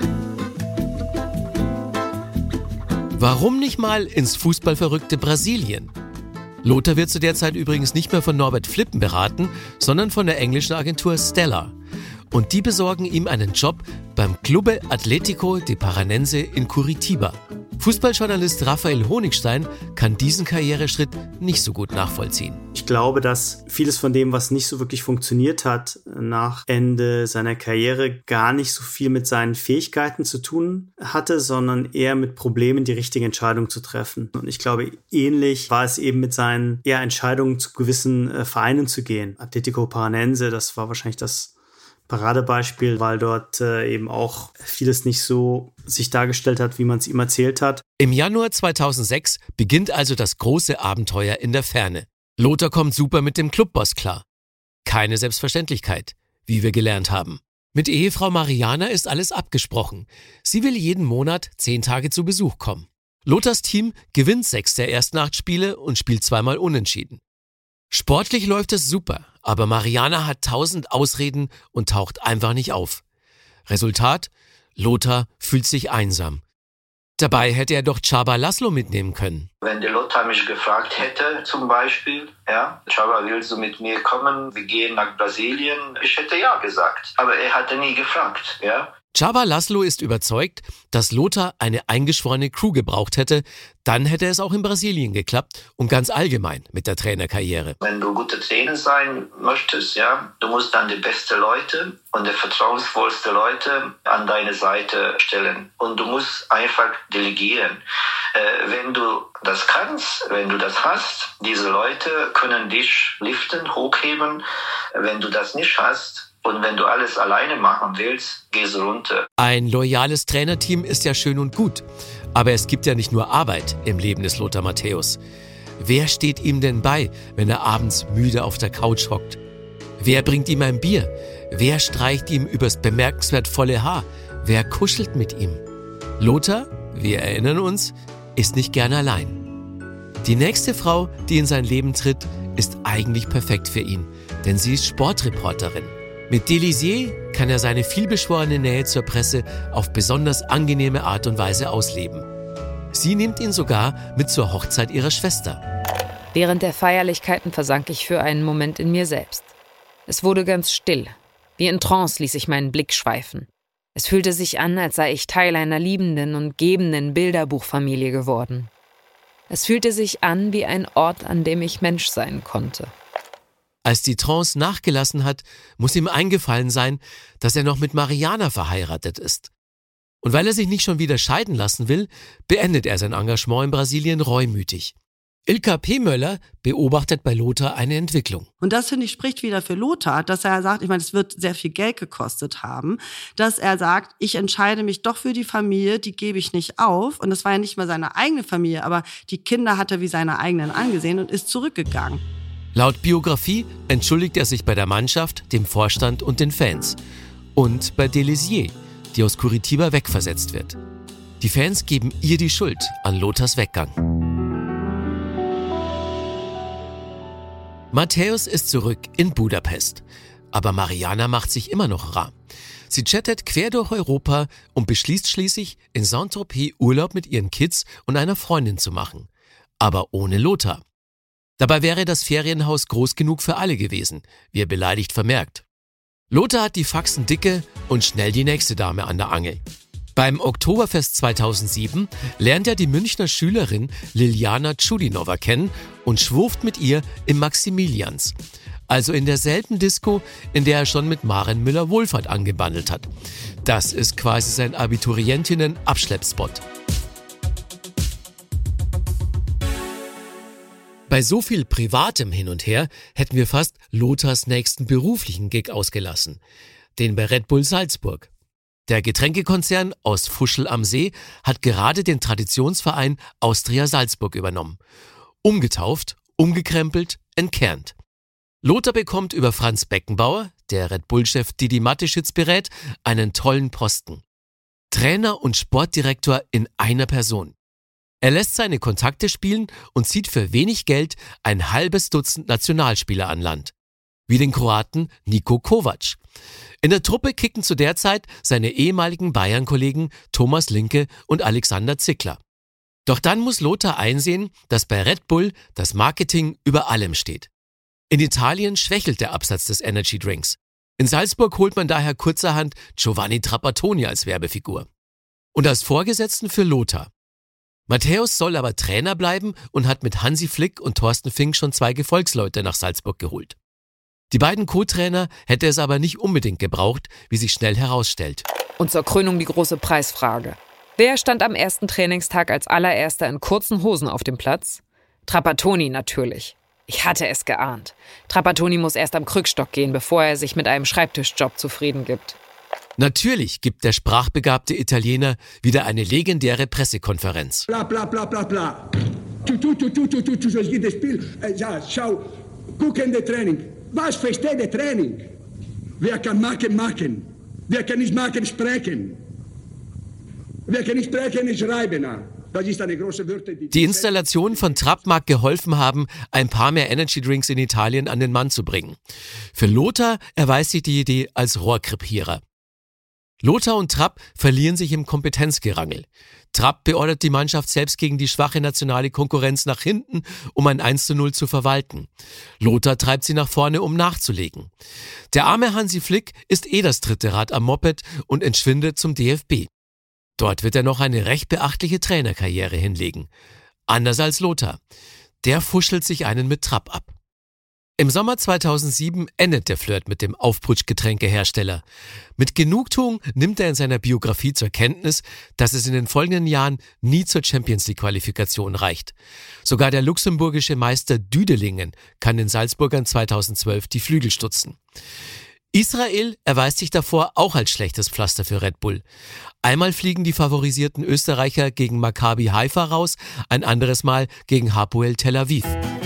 Warum nicht mal ins fußballverrückte Brasilien? Lothar wird zu der Zeit übrigens nicht mehr von Norbert Flippen beraten, sondern von der englischen Agentur Stella. Und die besorgen ihm einen Job beim Clube Atlético de Paranense in Curitiba. Fußballjournalist Raphael Honigstein kann diesen Karriereschritt nicht so gut nachvollziehen.
Ich glaube, dass vieles von dem, was nicht so wirklich funktioniert hat, nach Ende seiner Karriere gar nicht so viel mit seinen Fähigkeiten zu tun hatte, sondern eher mit Problemen, die richtige Entscheidung zu treffen. Und ich glaube, ähnlich war es eben mit seinen eher Entscheidungen zu gewissen Vereinen zu gehen. Atlético Paranense, das war wahrscheinlich das Paradebeispiel, weil dort eben auch vieles nicht so sich dargestellt hat, wie man es ihm erzählt hat.
Im Januar 2006 beginnt also das große Abenteuer in der Ferne. Lothar kommt super mit dem Clubboss klar. Keine Selbstverständlichkeit, wie wir gelernt haben. Mit Ehefrau Mariana ist alles abgesprochen. Sie will jeden Monat 10 Tage zu Besuch kommen. Lothars Team gewinnt 6 der ersten 8 Spiele und spielt 2-mal unentschieden. Sportlich läuft es super, aber Mariana hat 1000 Ausreden und taucht einfach nicht auf. Resultat: Lothar fühlt sich einsam. Dabei hätte er doch Csaba László mitnehmen können.
Wenn der Lothar mich gefragt hätte, zum Beispiel, ja, Csaba, willst du mit mir kommen? Wir gehen nach Brasilien. Ich hätte ja gesagt. Aber er hatte nie gefragt, ja.
Csaba László ist überzeugt, dass Lothar eine eingeschworene Crew gebraucht hätte. Dann hätte es auch in Brasilien geklappt und ganz allgemein mit der Trainerkarriere.
Wenn du guter Trainer sein möchtest, ja, du musst dann die besten Leute und die vertrauensvollsten Leute an deine Seite stellen. Und du musst einfach delegieren. Wenn du das kannst, wenn du das hast, diese Leute können dich liften, hochheben. Wenn du das nicht hast, und wenn du alles alleine machen willst, gehst du runter.
Ein loyales Trainerteam ist ja schön und gut. Aber es gibt ja nicht nur Arbeit im Leben des Lothar Matthäus. Wer steht ihm denn bei, wenn er abends müde auf der Couch hockt? Wer bringt ihm ein Bier? Wer streicht ihm übers bemerkenswert volle Haar? Wer kuschelt mit ihm? Lothar, wir erinnern uns, ist nicht gern allein. Die nächste Frau, die in sein Leben tritt, ist eigentlich perfekt für ihn, denn sie ist Sportreporterin. Mit Délisier kann er seine vielbeschworene Nähe zur Presse auf besonders angenehme Art und Weise ausleben. Sie nimmt ihn sogar mit zur Hochzeit ihrer Schwester.
Während der Feierlichkeiten versank ich für einen Moment in mir selbst. Es wurde ganz still. Wie in Trance ließ ich meinen Blick schweifen. Es fühlte sich an, als sei ich Teil einer liebenden und gebenden Bilderbuchfamilie geworden. Es fühlte sich an wie ein Ort, an dem ich Mensch sein konnte.
Als die Trance nachgelassen hat, muss ihm eingefallen sein, dass er noch mit Mariana verheiratet ist. Und weil er sich nicht schon wieder scheiden lassen will, beendet er sein Engagement in Brasilien reumütig. Ilka P. beobachtet bei Lothar eine Entwicklung.
Und das, finde ich, spricht wieder für Lothar, dass er sagt, ich meine, es wird sehr viel Geld gekostet haben, dass er sagt, ich entscheide mich doch für die Familie, die gebe ich nicht auf. Und das war ja nicht mal seine eigene Familie, aber die Kinder hat er wie seine eigenen angesehen und ist zurückgegangen.
Laut Biografie entschuldigt er sich bei der Mannschaft, dem Vorstand und den Fans. Und bei Delisier, die aus Curitiba wegversetzt wird. Die Fans geben ihr die Schuld an Lothars Weggang. Matthäus ist zurück in Budapest. Aber Mariana macht sich immer noch rar. Sie chattet quer durch Europa und beschließt schließlich, in Saint-Tropez Urlaub mit ihren Kids und einer Freundin zu machen. Aber ohne Lothar. Dabei wäre das Ferienhaus groß genug für alle gewesen, wie er beleidigt vermerkt. Lothar hat die Faxen dicke und schnell die nächste Dame an der Angel. Beim Oktoberfest 2007 lernt er die Münchner Schülerin Liliana Tschudinova kennen und schwurft mit ihr im Maximilians. Also in derselben Disco, in der er schon mit Maren Müller-Wohlfahrt angebandelt hat. Das ist quasi sein Abiturientinnen-Abschleppspot. Bei so viel Privatem hin und her hätten wir fast Lothars nächsten beruflichen Gig ausgelassen. Den bei Red Bull Salzburg. Der Getränkekonzern aus Fuschl am See hat gerade den Traditionsverein Austria Salzburg übernommen. Umgetauft, umgekrempelt, entkernt. Lothar bekommt über Franz Beckenbauer, der Red Bull-Chef Didi Mateschitz berät, einen tollen Posten. Trainer und Sportdirektor in einer Person. Er lässt seine Kontakte spielen und zieht für wenig Geld ein halbes Dutzend Nationalspieler an Land. Wie den Kroaten Niko Kovac. In der Truppe kicken zu der Zeit seine ehemaligen Bayern-Kollegen Thomas Linke und Alexander Zickler. Doch dann muss Lothar einsehen, dass bei Red Bull das Marketing über allem steht. In Italien schwächelt der Absatz des Energy Drinks. In Salzburg holt man daher kurzerhand Giovanni Trapattoni als Werbefigur. Und als Vorgesetzten für Lothar. Matthäus soll aber Trainer bleiben und hat mit Hansi Flick und Thorsten Fink schon 2 Gefolgsleute nach Salzburg geholt. Die beiden Co-Trainer hätte es aber nicht unbedingt gebraucht, wie sich schnell herausstellt.
Und zur Krönung die große Preisfrage. Wer stand am ersten Trainingstag als allererster in kurzen Hosen auf dem Platz? Trapattoni natürlich. Ich hatte es geahnt. Trapattoni muss erst am Krückstock gehen, bevor er sich mit einem Schreibtischjob zufrieden gibt.
Natürlich gibt der sprachbegabte Italiener wieder eine legendäre Pressekonferenz.
Bla bla bla bla bla. Tu jedes Spiel. Ja, schau, gucken das Training. Was versteht das Training? Wer kann machen? Wer kann nicht machen, sprechen? Wer kann nicht sprechen, schreiben. Das ist eine große Wörter.
Die Installation von Trapp mag geholfen haben, ein paar mehr Energy Drinks in Italien an den Mann zu bringen. Für Lothar erweist sich die Idee als Rohrkrepierer. Lothar und Trapp verlieren sich im Kompetenzgerangel. Trapp beordert die Mannschaft selbst gegen die schwache nationale Konkurrenz nach hinten, um ein 1:0 zu verwalten. Lothar treibt sie nach vorne, um nachzulegen. Der arme Hansi Flick ist das dritte Rad am Moped und entschwindet zum DFB. Dort wird er noch eine recht beachtliche Trainerkarriere hinlegen. Anders als Lothar. Der fuschelt sich einen mit Trapp ab. Im Sommer 2007 endet der Flirt mit dem Aufputschgetränkehersteller. Mit Genugtuung nimmt er in seiner Biografie zur Kenntnis, dass es in den folgenden Jahren nie zur Champions-League-Qualifikation reicht. Sogar der luxemburgische Meister Düdelingen kann den Salzburgern 2012 die Flügel stutzen. Israel erweist sich davor auch als schlechtes Pflaster für Red Bull. Einmal fliegen die favorisierten Österreicher gegen Maccabi Haifa raus, ein anderes Mal gegen Hapoel Tel Aviv.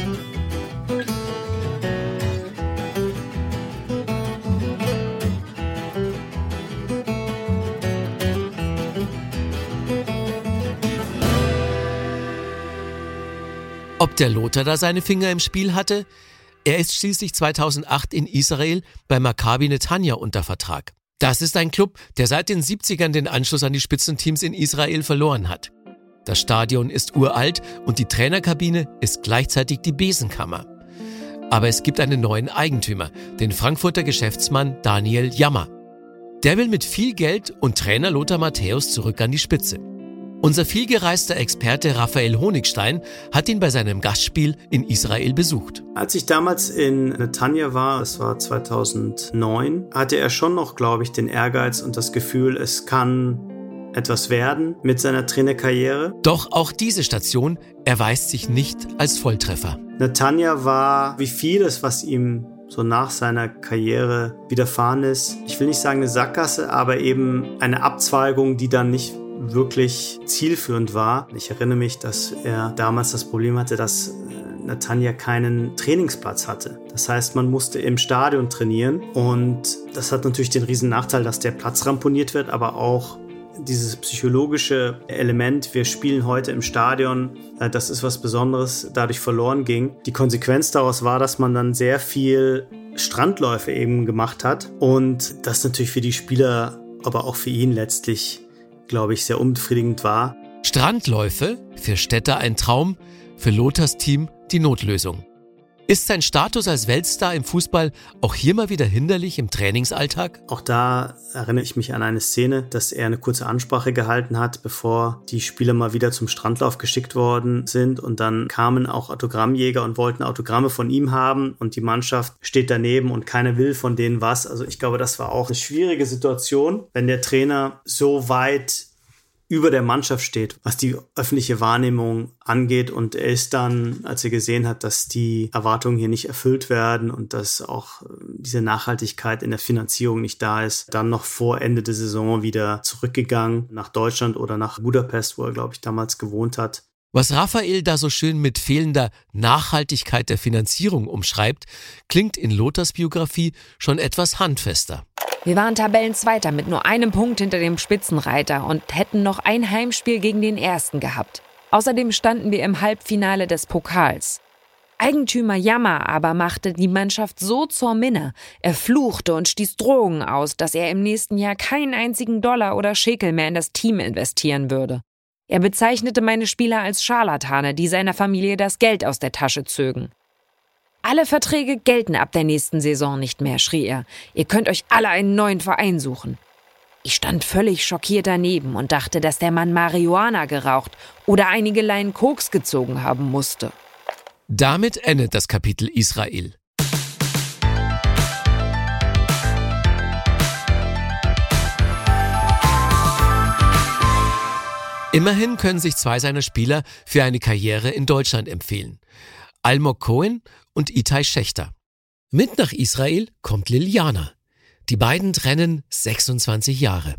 Ob der Lothar da seine Finger im Spiel hatte? Er ist schließlich 2008 in Israel bei Maccabi Netanya unter Vertrag. Das ist ein Club, der seit den 70ern den Anschluss an die Spitzenteams in Israel verloren hat. Das Stadion ist uralt und die Trainerkabine ist gleichzeitig die Besenkammer. Aber es gibt einen neuen Eigentümer, den Frankfurter Geschäftsmann Daniel Jammer. Der will mit viel Geld und Trainer Lothar Matthäus zurück an die Spitze. Unser vielgereister Experte Raphael Honigstein hat ihn bei seinem Gastspiel in Israel besucht.
Als ich damals in Netanya war, das war 2009, hatte er schon noch, glaube ich, den Ehrgeiz und das Gefühl, es kann etwas werden mit seiner Trainerkarriere.
Doch auch diese Station erweist sich nicht als Volltreffer.
Netanya war, wie vieles, was ihm so nach seiner Karriere widerfahren ist, ich will nicht sagen eine Sackgasse, aber eben eine Abzweigung, die dann nicht wirklich zielführend war. Ich erinnere mich, dass er damals das Problem hatte, dass Netanya keinen Trainingsplatz hatte. Das heißt, man musste im Stadion trainieren und das hat natürlich den riesen Nachteil, dass der Platz ramponiert wird, aber auch dieses psychologische Element, wir spielen heute im Stadion, das ist was Besonderes, dadurch verloren ging. Die Konsequenz daraus war, dass man dann sehr viel Strandläufe eben gemacht hat und das natürlich für die Spieler, aber auch für ihn letztlich, glaube ich, sehr unbefriedigend war.
Strandläufe, für Städter ein Traum, für Lothars Team die Notlösung. Ist sein Status als Weltstar im Fußball auch hier mal wieder hinderlich im Trainingsalltag?
Auch da erinnere ich mich an eine Szene, dass er eine kurze Ansprache gehalten hat, bevor die Spieler mal wieder zum Strandlauf geschickt worden sind. Und dann kamen auch Autogrammjäger und wollten Autogramme von ihm haben. Und die Mannschaft steht daneben und keiner will von denen was. Also ich glaube, das war auch eine schwierige Situation, wenn der Trainer so weit über der Mannschaft steht, was die öffentliche Wahrnehmung angeht. Und er ist dann, als er gesehen hat, dass die Erwartungen hier nicht erfüllt werden und dass auch diese Nachhaltigkeit in der Finanzierung nicht da ist, dann noch vor Ende der Saison wieder zurückgegangen nach Deutschland oder nach Budapest, wo er, glaube ich, damals gewohnt hat.
Was Raphael da so schön mit fehlender Nachhaltigkeit der Finanzierung umschreibt, klingt in Lothars Biografie schon etwas handfester.
Wir waren Tabellenzweiter mit nur einem Punkt hinter dem Spitzenreiter und hätten noch ein Heimspiel gegen den Ersten gehabt. Außerdem standen wir im Halbfinale des Pokals. Eigentümer Jammer aber machte die Mannschaft so zur Minne. Er fluchte und stieß Drohungen aus, dass er im nächsten Jahr keinen einzigen Dollar oder Schekel mehr in das Team investieren würde. Er bezeichnete meine Spieler als Scharlatane, die seiner Familie das Geld aus der Tasche zögen. Alle Verträge gelten ab der nächsten Saison nicht mehr, schrie er. Ihr könnt euch alle einen neuen Verein suchen. Ich stand völlig schockiert daneben und dachte, dass der Mann Marihuana geraucht oder einige Leinen Koks gezogen haben musste.
Damit endet das Kapitel Israel. Immerhin können sich zwei seiner Spieler für eine Karriere in Deutschland empfehlen. Almog Cohen und Itai Schächter. Mit nach Israel kommt Liliana. Die beiden trennen 26 Jahre.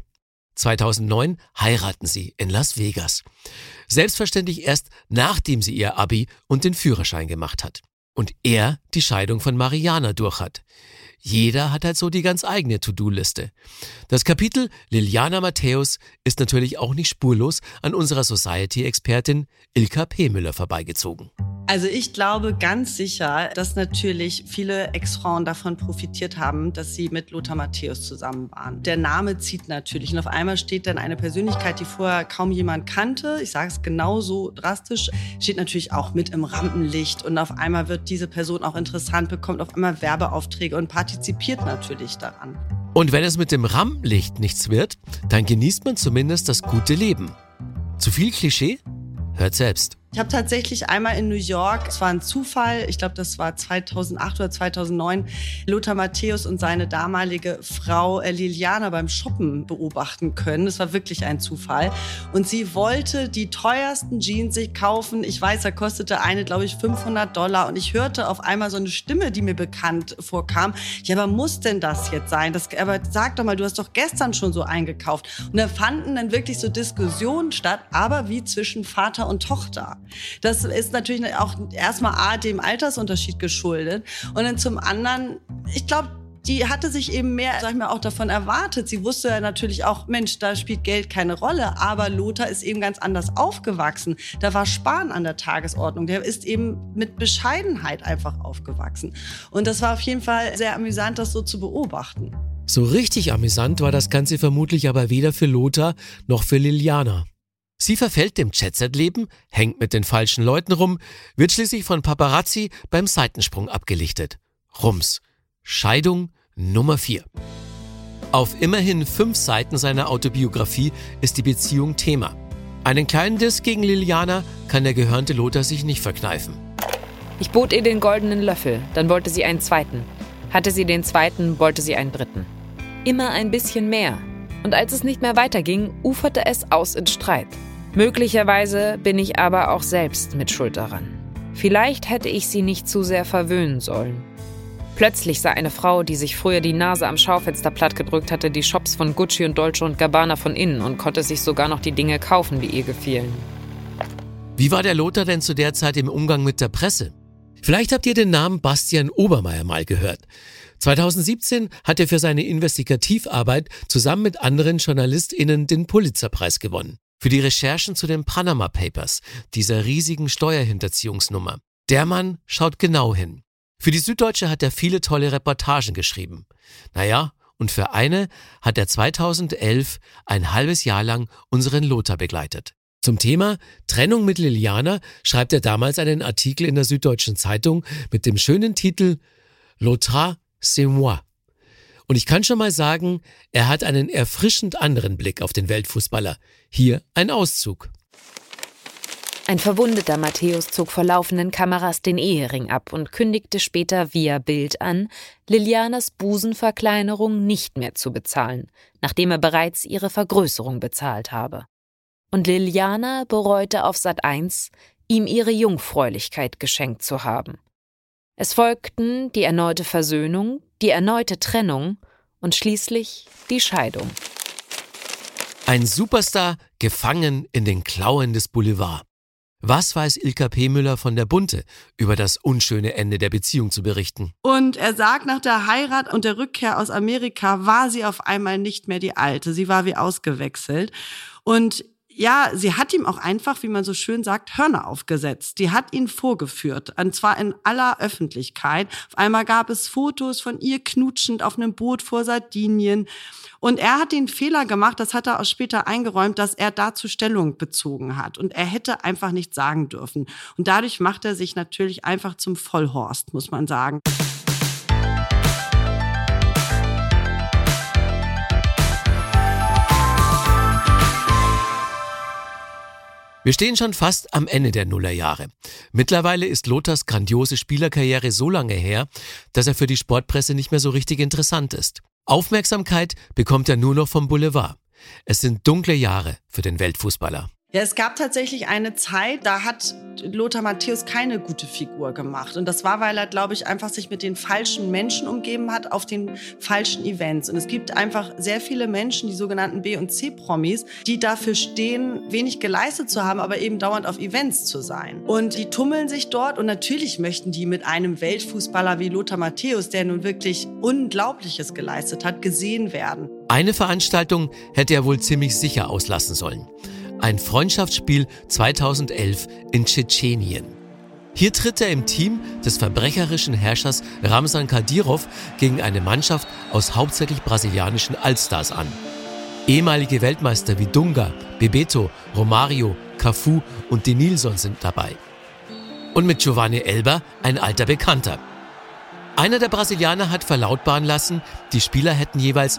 2009 heiraten sie in Las Vegas. Selbstverständlich erst nachdem sie ihr Abi und den Führerschein gemacht hat. Und er die Scheidung von Mariana durch hat. Jeder hat halt so die ganz eigene To-Do-Liste. Das Kapitel Liliana Matthäus ist natürlich auch nicht spurlos an unserer Society-Expertin Ilka Pehmüller vorbeigezogen.
Also ich glaube ganz sicher, dass natürlich viele Ex-Frauen davon profitiert haben, dass sie mit Lothar Matthäus zusammen waren. Der Name zieht natürlich und auf einmal steht dann eine Persönlichkeit, die vorher kaum jemand kannte, ich sage es genauso drastisch, steht natürlich auch mit im Rampenlicht und auf einmal wird diese Person auch interessant, bekommt auf einmal Werbeaufträge und partizipiert natürlich daran.
Und wenn es mit dem Rampenlicht nichts wird, dann genießt man zumindest das gute Leben. Zu viel Klischee? Hört selbst.
Ich habe tatsächlich einmal in New York, es war ein Zufall, ich glaube, das war 2008 oder 2009, Lothar Matthäus und seine damalige Frau Liliana beim Shoppen beobachten können. Das war wirklich ein Zufall. Und sie wollte die teuersten Jeans sich kaufen. Ich weiß, da kostete eine, glaube ich, $500. Und ich hörte auf einmal so eine Stimme, die mir bekannt vorkam. Ja, aber muss denn das jetzt sein? Aber sag doch mal, du hast doch gestern schon so eingekauft. Und da fanden dann wirklich so Diskussionen statt, aber wie zwischen Vater und Tochter. Das ist natürlich auch erstmal dem Altersunterschied geschuldet und dann zum anderen, ich glaube, die hatte sich eben mehr, sag ich mal, auch davon erwartet. Sie wusste ja natürlich auch, Mensch, da spielt Geld keine Rolle, aber Lothar ist eben ganz anders aufgewachsen. Da war Sparen an der Tagesordnung. Der ist eben mit Bescheidenheit einfach aufgewachsen. Und das war auf jeden Fall sehr amüsant, das so zu beobachten.
So richtig amüsant war das Ganze vermutlich aber weder für Lothar noch für Liliana. Sie verfällt dem Jet-Set-Leben, hängt mit den falschen Leuten rum, wird schließlich von Paparazzi beim Seitensprung abgelichtet. Rums. Scheidung Nummer 4. Auf immerhin 5 Seiten seiner Autobiografie ist die Beziehung Thema. Einen kleinen Diss gegen Liliana kann der gehörnte Lothar sich nicht verkneifen.
Ich bot ihr den goldenen Löffel, dann wollte sie einen zweiten. Hatte sie den zweiten, wollte sie einen dritten. Immer ein bisschen mehr. Und als es nicht mehr weiterging, uferte es aus in Streit. Möglicherweise bin ich aber auch selbst mit Schuld daran. Vielleicht hätte ich sie nicht zu sehr verwöhnen sollen. Plötzlich sah eine Frau, die sich früher die Nase am Schaufenster plattgedrückt hatte, die Shops von Gucci und Dolce & Gabbana von innen und konnte sich sogar noch die Dinge kaufen, die ihr gefielen.
Wie war der Lothar denn zu der Zeit im Umgang mit der Presse? Vielleicht habt ihr den Namen Bastian Obermeier mal gehört. 2017 hat er für seine Investigativarbeit zusammen mit anderen JournalistInnen den Pulitzerpreis gewonnen. Für die Recherchen zu den Panama Papers, dieser riesigen Steuerhinterziehungsnummer. Der Mann schaut genau hin. Für die Süddeutsche hat er viele tolle Reportagen geschrieben. Naja, und für eine hat er 2011 ein halbes Jahr lang unseren Lothar begleitet. Zum Thema Trennung mit Liliana schreibt er damals einen Artikel in der Süddeutschen Zeitung mit dem schönen Titel Lothar, c'est moi. Und ich kann schon mal sagen, er hat einen erfrischend anderen Blick auf den Weltfußballer. Hier ein Auszug.
Ein verwundeter Matthäus zog vor laufenden Kameras den Ehering ab und kündigte später via Bild an, Lilianas Busenverkleinerung nicht mehr zu bezahlen, nachdem er bereits ihre Vergrößerung bezahlt habe. Und Liliana bereute auf Sat.1, ihm ihre Jungfräulichkeit geschenkt zu haben. Es folgten die erneute Versöhnung, die erneute Trennung und schließlich die Scheidung.
Ein Superstar gefangen in den Klauen des Boulevard. Was weiß Ilka P. Müller von der Bunte über das unschöne Ende der Beziehung zu berichten?
Und er sagt, nach der Heirat und der Rückkehr aus Amerika war sie auf einmal nicht mehr die Alte. Sie war wie ausgewechselt. Und ja, sie hat ihm auch einfach, wie man so schön sagt, Hörner aufgesetzt. Die hat ihn vorgeführt, und zwar in aller Öffentlichkeit. Auf einmal gab es Fotos von ihr knutschend auf einem Boot vor Sardinien. Und er hat den Fehler gemacht, das hat er auch später eingeräumt, dass er dazu Stellung bezogen hat. Und er hätte einfach nichts sagen dürfen. Und dadurch macht er sich natürlich einfach zum Vollhorst, muss man sagen.
Wir stehen schon fast am Ende der Nullerjahre. Mittlerweile ist Lothars grandiose Spielerkarriere so lange her, dass er für die Sportpresse nicht mehr so richtig interessant ist. Aufmerksamkeit bekommt er nur noch vom Boulevard. Es sind dunkle Jahre für den Weltfußballer.
Ja, es gab tatsächlich eine Zeit, da hat Lothar Matthäus keine gute Figur gemacht. Und das war, weil er, glaube ich, einfach sich mit den falschen Menschen umgeben hat auf den falschen Events. Und es gibt einfach sehr viele Menschen, die sogenannten B- und C-Promis, die dafür stehen, wenig geleistet zu haben, aber eben dauernd auf Events zu sein. Und die tummeln sich dort und natürlich möchten die mit einem Weltfußballer wie Lothar Matthäus, der nun wirklich Unglaubliches geleistet hat, gesehen werden.
Eine Veranstaltung hätte er wohl ziemlich sicher auslassen sollen. Ein Freundschaftsspiel 2011 in Tschetschenien. Hier tritt er im Team des verbrecherischen Herrschers Ramzan Kadyrov gegen eine Mannschaft aus hauptsächlich brasilianischen Allstars an. Ehemalige Weltmeister wie Dunga, Bebeto, Romario, Cafu und Denilson sind dabei. Und mit Giovanni Elber ein alter Bekannter. Einer der Brasilianer hat verlautbaren lassen, die Spieler hätten jeweils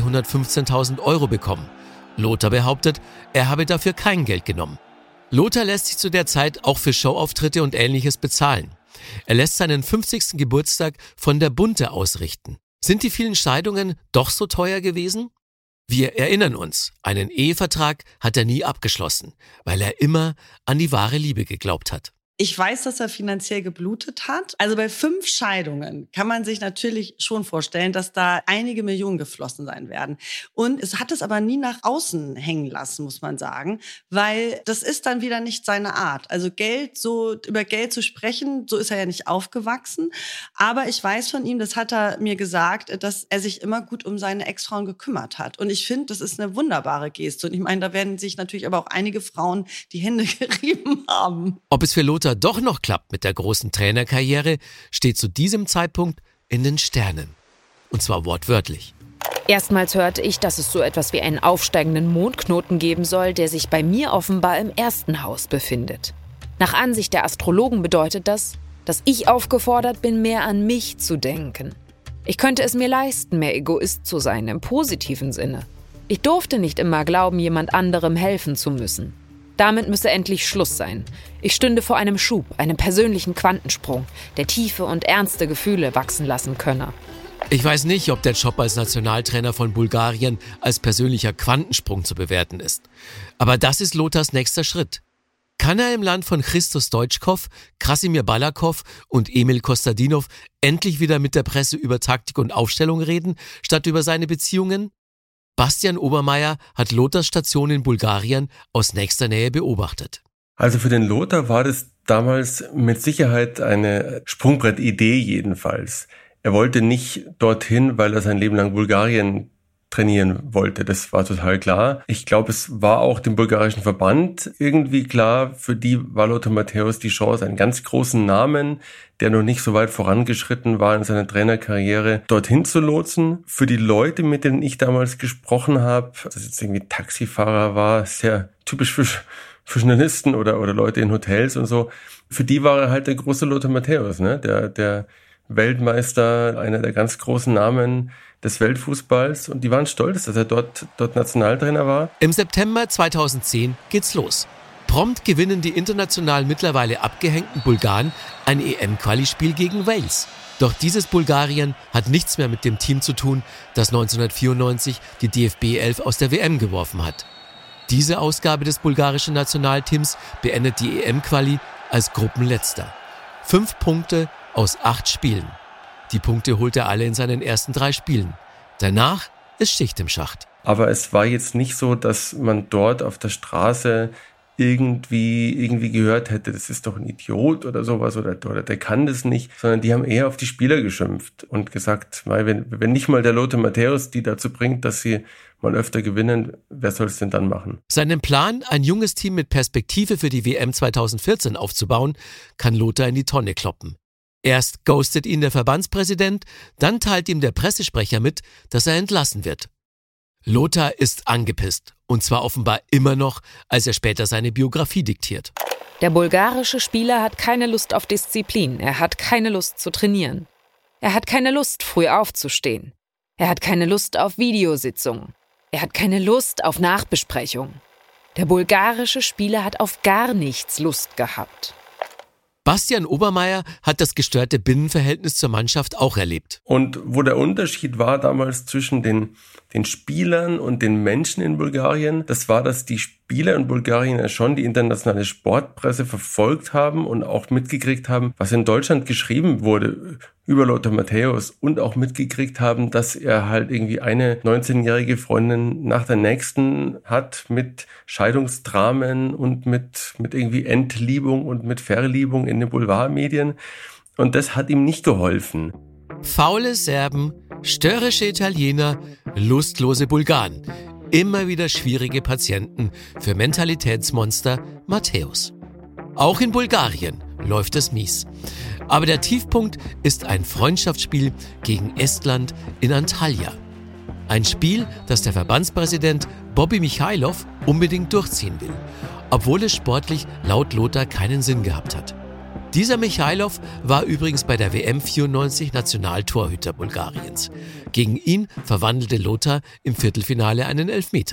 215.000 Euro bekommen. Lothar behauptet, er habe dafür kein Geld genommen. Lothar lässt sich zu der Zeit auch für Showauftritte und Ähnliches bezahlen. Er lässt seinen 50. Geburtstag von der Bunte ausrichten. Sind die vielen Scheidungen doch so teuer gewesen? Wir erinnern uns, einen Ehevertrag hat er nie abgeschlossen, weil er immer an die wahre Liebe geglaubt hat.
Ich weiß, dass er finanziell geblutet hat. Also bei 5 Scheidungen kann man sich natürlich schon vorstellen, dass da einige Millionen geflossen sein werden. Und es hat es aber nie nach außen hängen lassen, muss man sagen, weil das ist dann wieder nicht seine Art. Also über Geld zu sprechen, so ist er ja nicht aufgewachsen. Aber ich weiß von ihm, das hat er mir gesagt, dass er sich immer gut um seine Ex-Frauen gekümmert hat. Und ich finde, das ist eine wunderbare Geste. Und ich meine, da werden sich natürlich aber auch einige Frauen die Hände gerieben haben.
Ob es für Lothar doch noch klappt mit der großen Trainerkarriere, steht zu diesem Zeitpunkt in den Sternen. Und zwar wortwörtlich.
Erstmals hörte ich, dass es so etwas wie einen aufsteigenden Mondknoten geben soll, der sich bei mir offenbar im ersten Haus befindet. Nach Ansicht der Astrologen bedeutet das, dass ich aufgefordert bin, mehr an mich zu denken. Ich könnte es mir leisten, mehr Egoist zu sein, im positiven Sinne. Ich durfte nicht immer glauben, jemand anderem helfen zu müssen. Damit müsse endlich Schluss sein. Ich stünde vor einem Schub, einem persönlichen Quantensprung, der tiefe und ernste Gefühle wachsen lassen könne.
Ich weiß nicht, ob der Job als Nationaltrainer von Bulgarien als persönlicher Quantensprung zu bewerten ist. Aber das ist Lothars nächster Schritt. Kann er im Land von Christo Stoichkov, Krasimir Balakov und Emil Kostadinov endlich wieder mit der Presse über Taktik und Aufstellung reden, statt über seine Beziehungen? Bastian Obermeier hat Lothars Station in Bulgarien aus nächster Nähe beobachtet.
Also für den Lothar war das damals mit Sicherheit eine Sprungbrettidee jedenfalls. Er wollte nicht dorthin, weil er sein Leben lang Bulgarien trainieren wollte. Das war total klar. Ich glaube, es war auch dem bulgarischen Verband irgendwie klar, für die war Lothar Matthäus die Chance, einen ganz großen Namen, der noch nicht so weit vorangeschritten war in seiner Trainerkarriere, dorthin zu lotsen. Für die Leute, mit denen ich damals gesprochen habe, das jetzt irgendwie Taxifahrer war, sehr typisch für Journalisten oder Leute in Hotels und so, für die war er halt der große Lothar Matthäus, ne? Der Weltmeister, einer der ganz großen Namen des Weltfußballs, und die waren stolz, dass er dort Nationaltrainer war.
Im September 2010 geht's los. Prompt gewinnen die international mittlerweile abgehängten Bulgaren ein EM-Quali-Spiel gegen Wales. Doch dieses Bulgarien hat nichts mehr mit dem Team zu tun, das 1994 die DFB 11 aus der WM geworfen hat. Diese Ausgabe des bulgarischen Nationalteams beendet die EM-Quali als Gruppenletzter. 5 Punkte aus 8 Spielen. Die Punkte holt er alle in seinen ersten 3 Spielen. Danach ist Schicht im Schacht.
Aber es war jetzt nicht so, dass man dort auf der Straße irgendwie gehört hätte, das ist doch ein Idiot oder sowas oder der kann das nicht, sondern die haben eher auf die Spieler geschimpft und gesagt, wenn nicht mal der Lothar Matthäus die dazu bringt, dass sie mal öfter gewinnen, wer soll es denn dann machen?
Seinen Plan, ein junges Team mit Perspektive für die WM 2014 aufzubauen, kann Lothar in die Tonne kloppen. Erst ghostet ihn der Verbandspräsident, dann teilt ihm der Pressesprecher mit, dass er entlassen wird. Lothar ist angepisst, und zwar offenbar immer noch, als er später seine Biografie diktiert.
Der bulgarische Spieler hat keine Lust auf Disziplin, er hat keine Lust zu trainieren. Er hat keine Lust, früh aufzustehen. Er hat keine Lust auf Videositzungen. Er hat keine Lust auf Nachbesprechungen. Der bulgarische Spieler hat auf gar nichts Lust gehabt.
Bastian Obermeier hat das gestörte Binnenverhältnis zur Mannschaft auch erlebt.
Und wo der Unterschied war damals zwischen den Spielern und den Menschen in Bulgarien, das war, dass die Spieler in Bulgarien ja schon die internationale Sportpresse verfolgt haben und auch mitgekriegt haben, was in Deutschland geschrieben wurde über Lothar Matthäus, und auch mitgekriegt haben, dass er halt irgendwie eine 19-jährige Freundin nach der nächsten hat mit Scheidungsdramen und mit irgendwie Entliebung und mit Verliebung in den Boulevardmedien. Und das hat ihm nicht geholfen.
Faule Serben, störrische Italiener, lustlose Bulgaren. Immer wieder schwierige Patienten für Mentalitätsmonster Matthäus. Auch in Bulgarien läuft es mies. Aber der Tiefpunkt ist ein Freundschaftsspiel gegen Estland in Antalya. Ein Spiel, das der Verbandspräsident Bobby Michailov unbedingt durchziehen will, obwohl es sportlich laut Lothar keinen Sinn gehabt hat. Dieser Michailov war übrigens bei der WM 94 Nationaltorhüter Bulgariens. Gegen ihn verwandelte Lothar im Viertelfinale einen Elfmeter.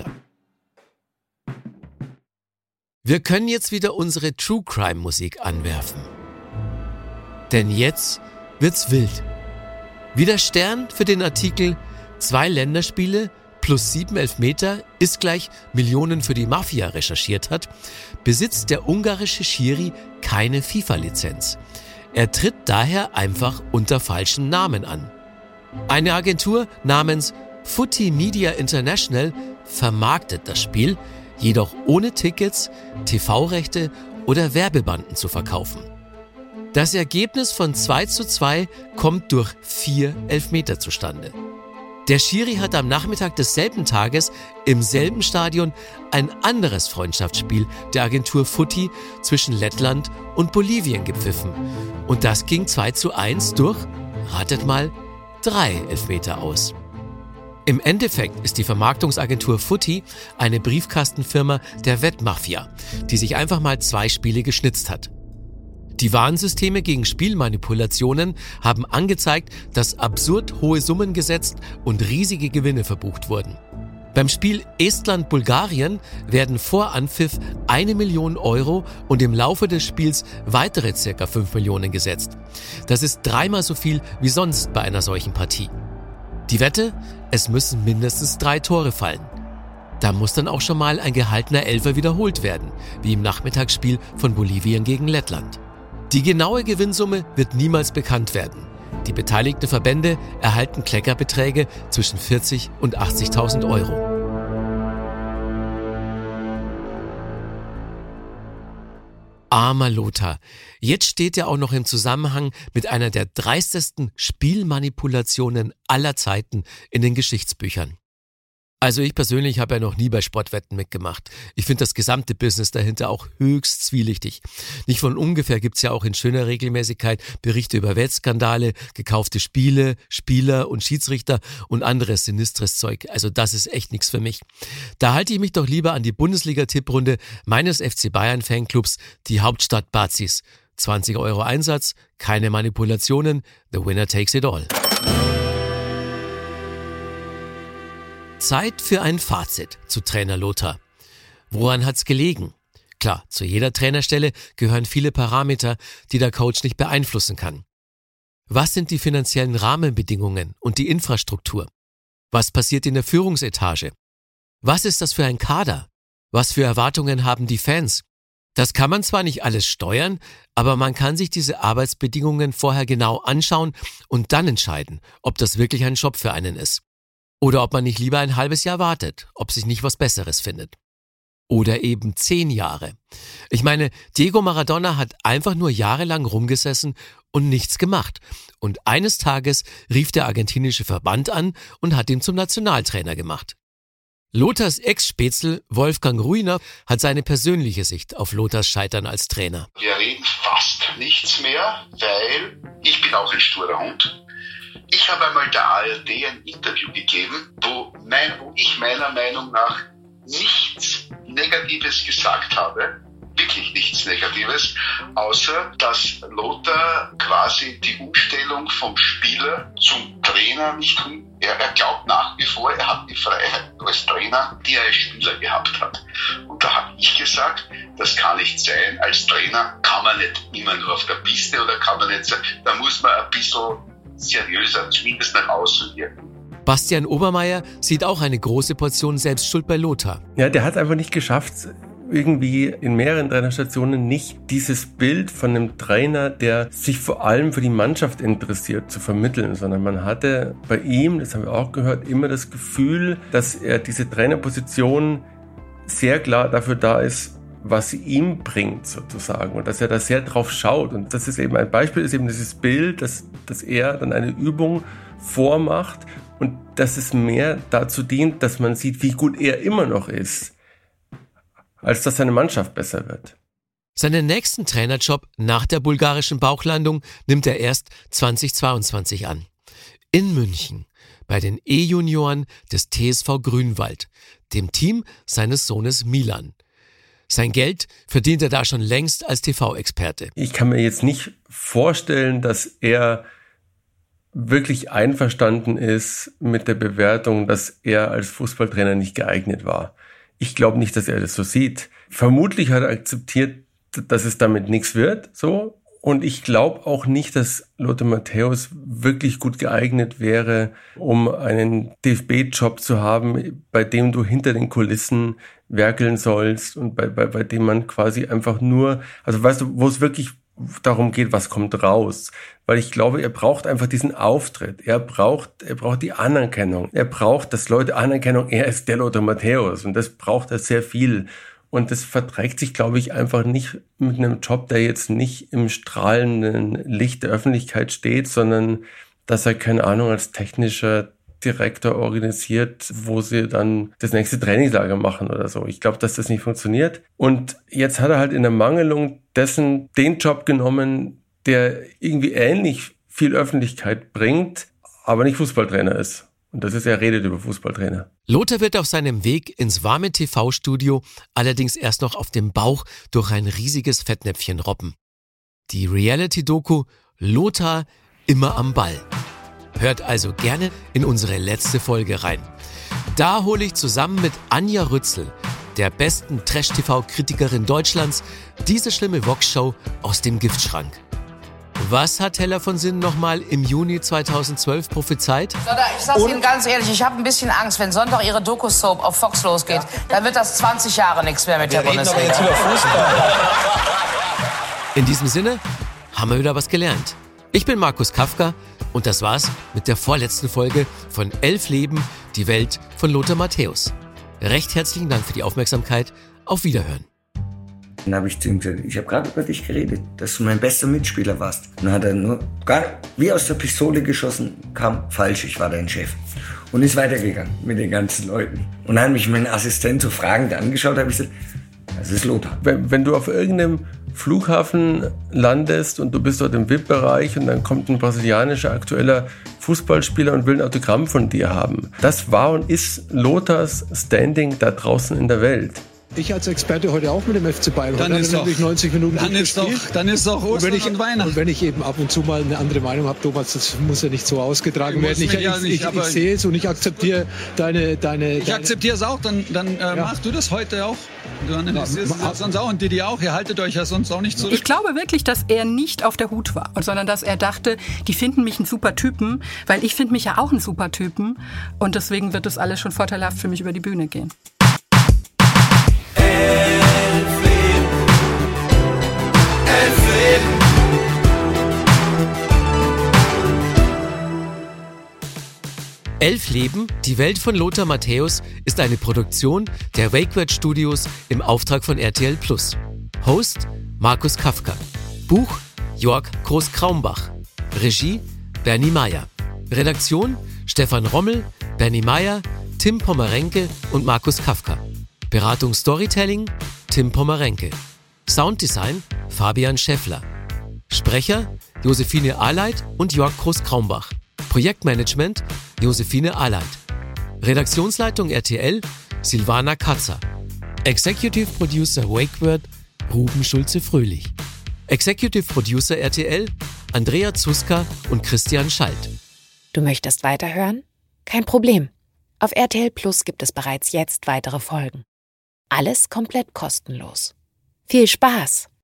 Wir können jetzt wieder unsere True-Crime-Musik anwerfen. Denn jetzt wird's wild. Wie der Stern für den Artikel 2 Länderspiele plus 7 Elfmeter ist gleich Millionen für die Mafia recherchiert hat, besitzt der ungarische Schiri keine FIFA-Lizenz. Er tritt daher einfach unter falschem Namen an. Eine Agentur namens Footy Media International vermarktet das Spiel, jedoch ohne Tickets, TV-Rechte oder Werbebanden zu verkaufen. Das Ergebnis von 2:2 kommt durch 4 Elfmeter zustande. Der Schiri hat am Nachmittag desselben Tages im selben Stadion ein anderes Freundschaftsspiel der Agentur Footy zwischen Lettland und Bolivien gepfiffen. Und das ging 2:1 durch, ratet mal, 3 Elfmeter aus. Im Endeffekt ist die Vermarktungsagentur Footy eine Briefkastenfirma der Wettmafia, die sich einfach mal 2 Spiele geschnitzt hat. Die Warnsysteme gegen Spielmanipulationen haben angezeigt, dass absurd hohe Summen gesetzt und riesige Gewinne verbucht wurden. Beim Spiel Estland-Bulgarien werden vor Anpfiff 1 Million Euro und im Laufe des Spiels weitere ca. 5 Millionen gesetzt. Das ist 3-mal so viel wie sonst bei einer solchen Partie. Die Wette? Es müssen mindestens 3 Tore fallen. Da muss dann auch schon mal ein gehaltener Elfer wiederholt werden, wie im Nachmittagsspiel von Bolivien gegen Lettland. Die genaue Gewinnsumme wird niemals bekannt werden. Die beteiligten Verbände erhalten Kleckerbeträge zwischen 40.000 und 80.000 Euro. Armer Lothar. Jetzt steht er auch noch im Zusammenhang mit einer der dreistesten Spielmanipulationen aller Zeiten in den Geschichtsbüchern. Also ich persönlich habe ja noch nie bei Sportwetten mitgemacht. Ich finde das gesamte Business dahinter auch höchst zwielichtig. Nicht von ungefähr gibt's ja auch in schöner Regelmäßigkeit Berichte über Wettskandale, gekaufte Spiele, Spieler und Schiedsrichter und anderes sinistres Zeug. Also das ist echt nichts für mich. Da halte ich mich doch lieber an die Bundesliga-Tipprunde meines FC Bayern Fanclubs, die Hauptstadt Bazis. 20 € Einsatz, keine Manipulationen, the winner takes it all. Zeit für ein Fazit zu Trainer Lothar. Woran hat's gelegen? Klar, zu jeder Trainerstelle gehören viele Parameter, die der Coach nicht beeinflussen kann. Was sind die finanziellen Rahmenbedingungen und die Infrastruktur? Was passiert in der Führungsetage? Was ist das für ein Kader? Was für Erwartungen haben die Fans? Das kann man zwar nicht alles steuern, aber man kann sich diese Arbeitsbedingungen vorher genau anschauen und dann entscheiden, ob das wirklich ein Job für einen ist. Oder ob man nicht lieber ein halbes Jahr wartet, ob sich nicht was Besseres findet. Oder eben 10 Jahre. Ich meine, Diego Maradona hat einfach nur jahrelang rumgesessen und nichts gemacht. Und eines Tages rief der argentinische Verband an und hat ihn zum Nationaltrainer gemacht. Lothars Ex-Spätzl Wolfgang Ruiner hat seine persönliche Sicht auf Lothars Scheitern als Trainer.
Wir reden fast nichts mehr, weil ich bin auch ein sturer Hund. Ich habe einmal der ARD ein Interview gegeben, wo ich meiner Meinung nach nichts Negatives gesagt habe, wirklich nichts Negatives, außer dass Lothar quasi die Umstellung vom Spieler zum Trainer nicht tun. Er glaubt nach wie vor, er hat die Freiheit als Trainer, die er als Spieler gehabt hat. Und da habe ich gesagt, das kann nicht sein. Als Trainer kann man nicht immer nur auf der Piste oder kann man nicht sein. Da muss man ein bisschen seriöser, zumindest nach außen wirken.
Bastian Obermeier sieht auch eine große Portion Selbstschuld bei Lothar.
Ja, der hat es einfach nicht geschafft, irgendwie in mehreren Trainerstationen nicht dieses Bild von einem Trainer, der sich vor allem für die Mannschaft interessiert, zu vermitteln, sondern man hatte bei ihm, das haben wir auch gehört, immer das Gefühl, dass er diese Trainerposition sehr klar dafür da ist, was sie ihm bringt sozusagen und dass er da sehr drauf schaut. Und das ist eben ein Beispiel, ist eben dieses Bild, dass er dann eine Übung vormacht und dass es mehr dazu dient, dass man sieht, wie gut er immer noch ist, als dass seine Mannschaft besser wird.
Seinen nächsten Trainerjob nach der bulgarischen Bauchlandung nimmt er erst 2022 an. In München, bei den E-Junioren des TSV Grünwald, dem Team seines Sohnes Milan. Sein Geld verdient er da schon längst als TV-Experte.
Ich kann mir jetzt nicht vorstellen, dass er wirklich einverstanden ist mit der Bewertung, dass er als Fußballtrainer nicht geeignet war. Ich glaube nicht, dass er das so sieht. Vermutlich hat er akzeptiert, dass es damit nichts wird, so. Und ich glaube auch nicht, dass Lothar Matthäus wirklich gut geeignet wäre, um einen DFB-Job zu haben, bei dem du hinter den Kulissen werkeln sollst und bei dem man quasi einfach nur, also weißt du, wo es wirklich darum geht, was kommt raus. Weil ich glaube, er braucht einfach diesen Auftritt. Er braucht die Anerkennung. Er braucht, dass Leute Anerkennung, er ist der Lothar Matthäus und das braucht er sehr viel. Und das verträgt sich, glaube ich, einfach nicht mit einem Job, der jetzt nicht im strahlenden Licht der Öffentlichkeit steht, sondern dass er, keine Ahnung, als technischer Direktor organisiert, wo sie dann das nächste Trainingslager machen oder so. Ich glaube, dass das nicht funktioniert. Und jetzt hat er halt in der Mangelung dessen den Job genommen, der irgendwie ähnlich viel Öffentlichkeit bringt, aber nicht Fußballtrainer ist. Und das ist, er redet über Fußballtrainer.
Lothar wird auf seinem Weg ins warme TV-Studio allerdings erst noch auf dem Bauch durch ein riesiges Fettnäpfchen robben. Die Reality-Doku Lothar immer am Ball. Hört also gerne in unsere letzte Folge rein. Da hole ich zusammen mit Anja Rützel, der besten Trash-TV-Kritikerin Deutschlands, diese schlimme Vox-Show aus dem Giftschrank. Was hat Hella von Sinnen nochmal im Juni 2012 prophezeit?
Ich sag's Ihnen ganz ehrlich, ich habe ein bisschen Angst, wenn Sonntag Ihre Doku-Soap auf Fox losgeht, dann wird das 20 Jahre nichts mehr mit der Bundesliga.
Jetzt über Fußball.
In diesem Sinne haben wir wieder was gelernt. Ich bin Markus Kafka und das war's mit der vorletzten Folge von 11 Leben, die Welt von Lothar Matthäus. Recht herzlichen Dank für die Aufmerksamkeit. Auf Wiederhören.
Dann habe ich zu ihm gesagt, ich habe gerade über dich geredet, dass du mein bester Mitspieler warst. Und dann hat er nur wie aus der Pistole geschossen, kam falsch, ich war dein Chef. Und ist weitergegangen mit den ganzen Leuten. Und dann hat mich mein Assistent so fragend angeschaut, habe ich gesagt, das ist Lothar.
Wenn du auf irgendeinem Flughafen landest und du bist dort im VIP-Bereich und dann kommt ein brasilianischer aktueller Fußballspieler und will ein Autogramm von dir haben. Das war und ist Lothars Standing da draußen in der Welt.
Ich als Experte heute auch mit dem FC Bayern.
Dann ist
natürlich 90 Minuten
dann ist doch Ostern und Weihnachten.
Und wenn ich eben ab und zu mal eine andere Meinung habe, Thomas, das muss ja nicht so ausgetragen werden. Ich sehe es und ich akzeptiere deine. Ich
akzeptiere es auch, dann machst du das heute auch. Du analysierst es sonst auch und Didi auch. Ihr haltet euch ja sonst auch nicht zurück.
Ich glaube wirklich, dass er nicht auf der Hut war, sondern dass er dachte, die finden mich einen super Typen, weil ich finde mich ja auch einen super Typen. Und deswegen wird das alles schon vorteilhaft für mich über die Bühne gehen.
Elf Leben, die Welt von Lothar Matthäus ist eine Produktion der Wakeword Studios im Auftrag von RTL+. Host Markus Kafka. Buch Jörg Groß-Kraumbach. Regie Bernie Meyer. Redaktion Stefan Rommel, Bernie Meyer, Tim Pommerenke und Markus Kafka. Beratung Storytelling Tim Pommerenke. Sounddesign Fabian Schäffler. Sprecher Josephine Ahleit und Jörg Groß-Kraumbach. Projektmanagement Josephine Ahleit. Redaktionsleitung RTL Silvana Katzer. Executive Producer Wakeword Ruben Schulze-Fröhlich. Executive Producer RTL Andrea Zuska und Christian Schalt.
Du möchtest weiterhören? Kein Problem. Auf RTL Plus gibt es bereits jetzt weitere Folgen. Alles komplett kostenlos. Viel Spaß!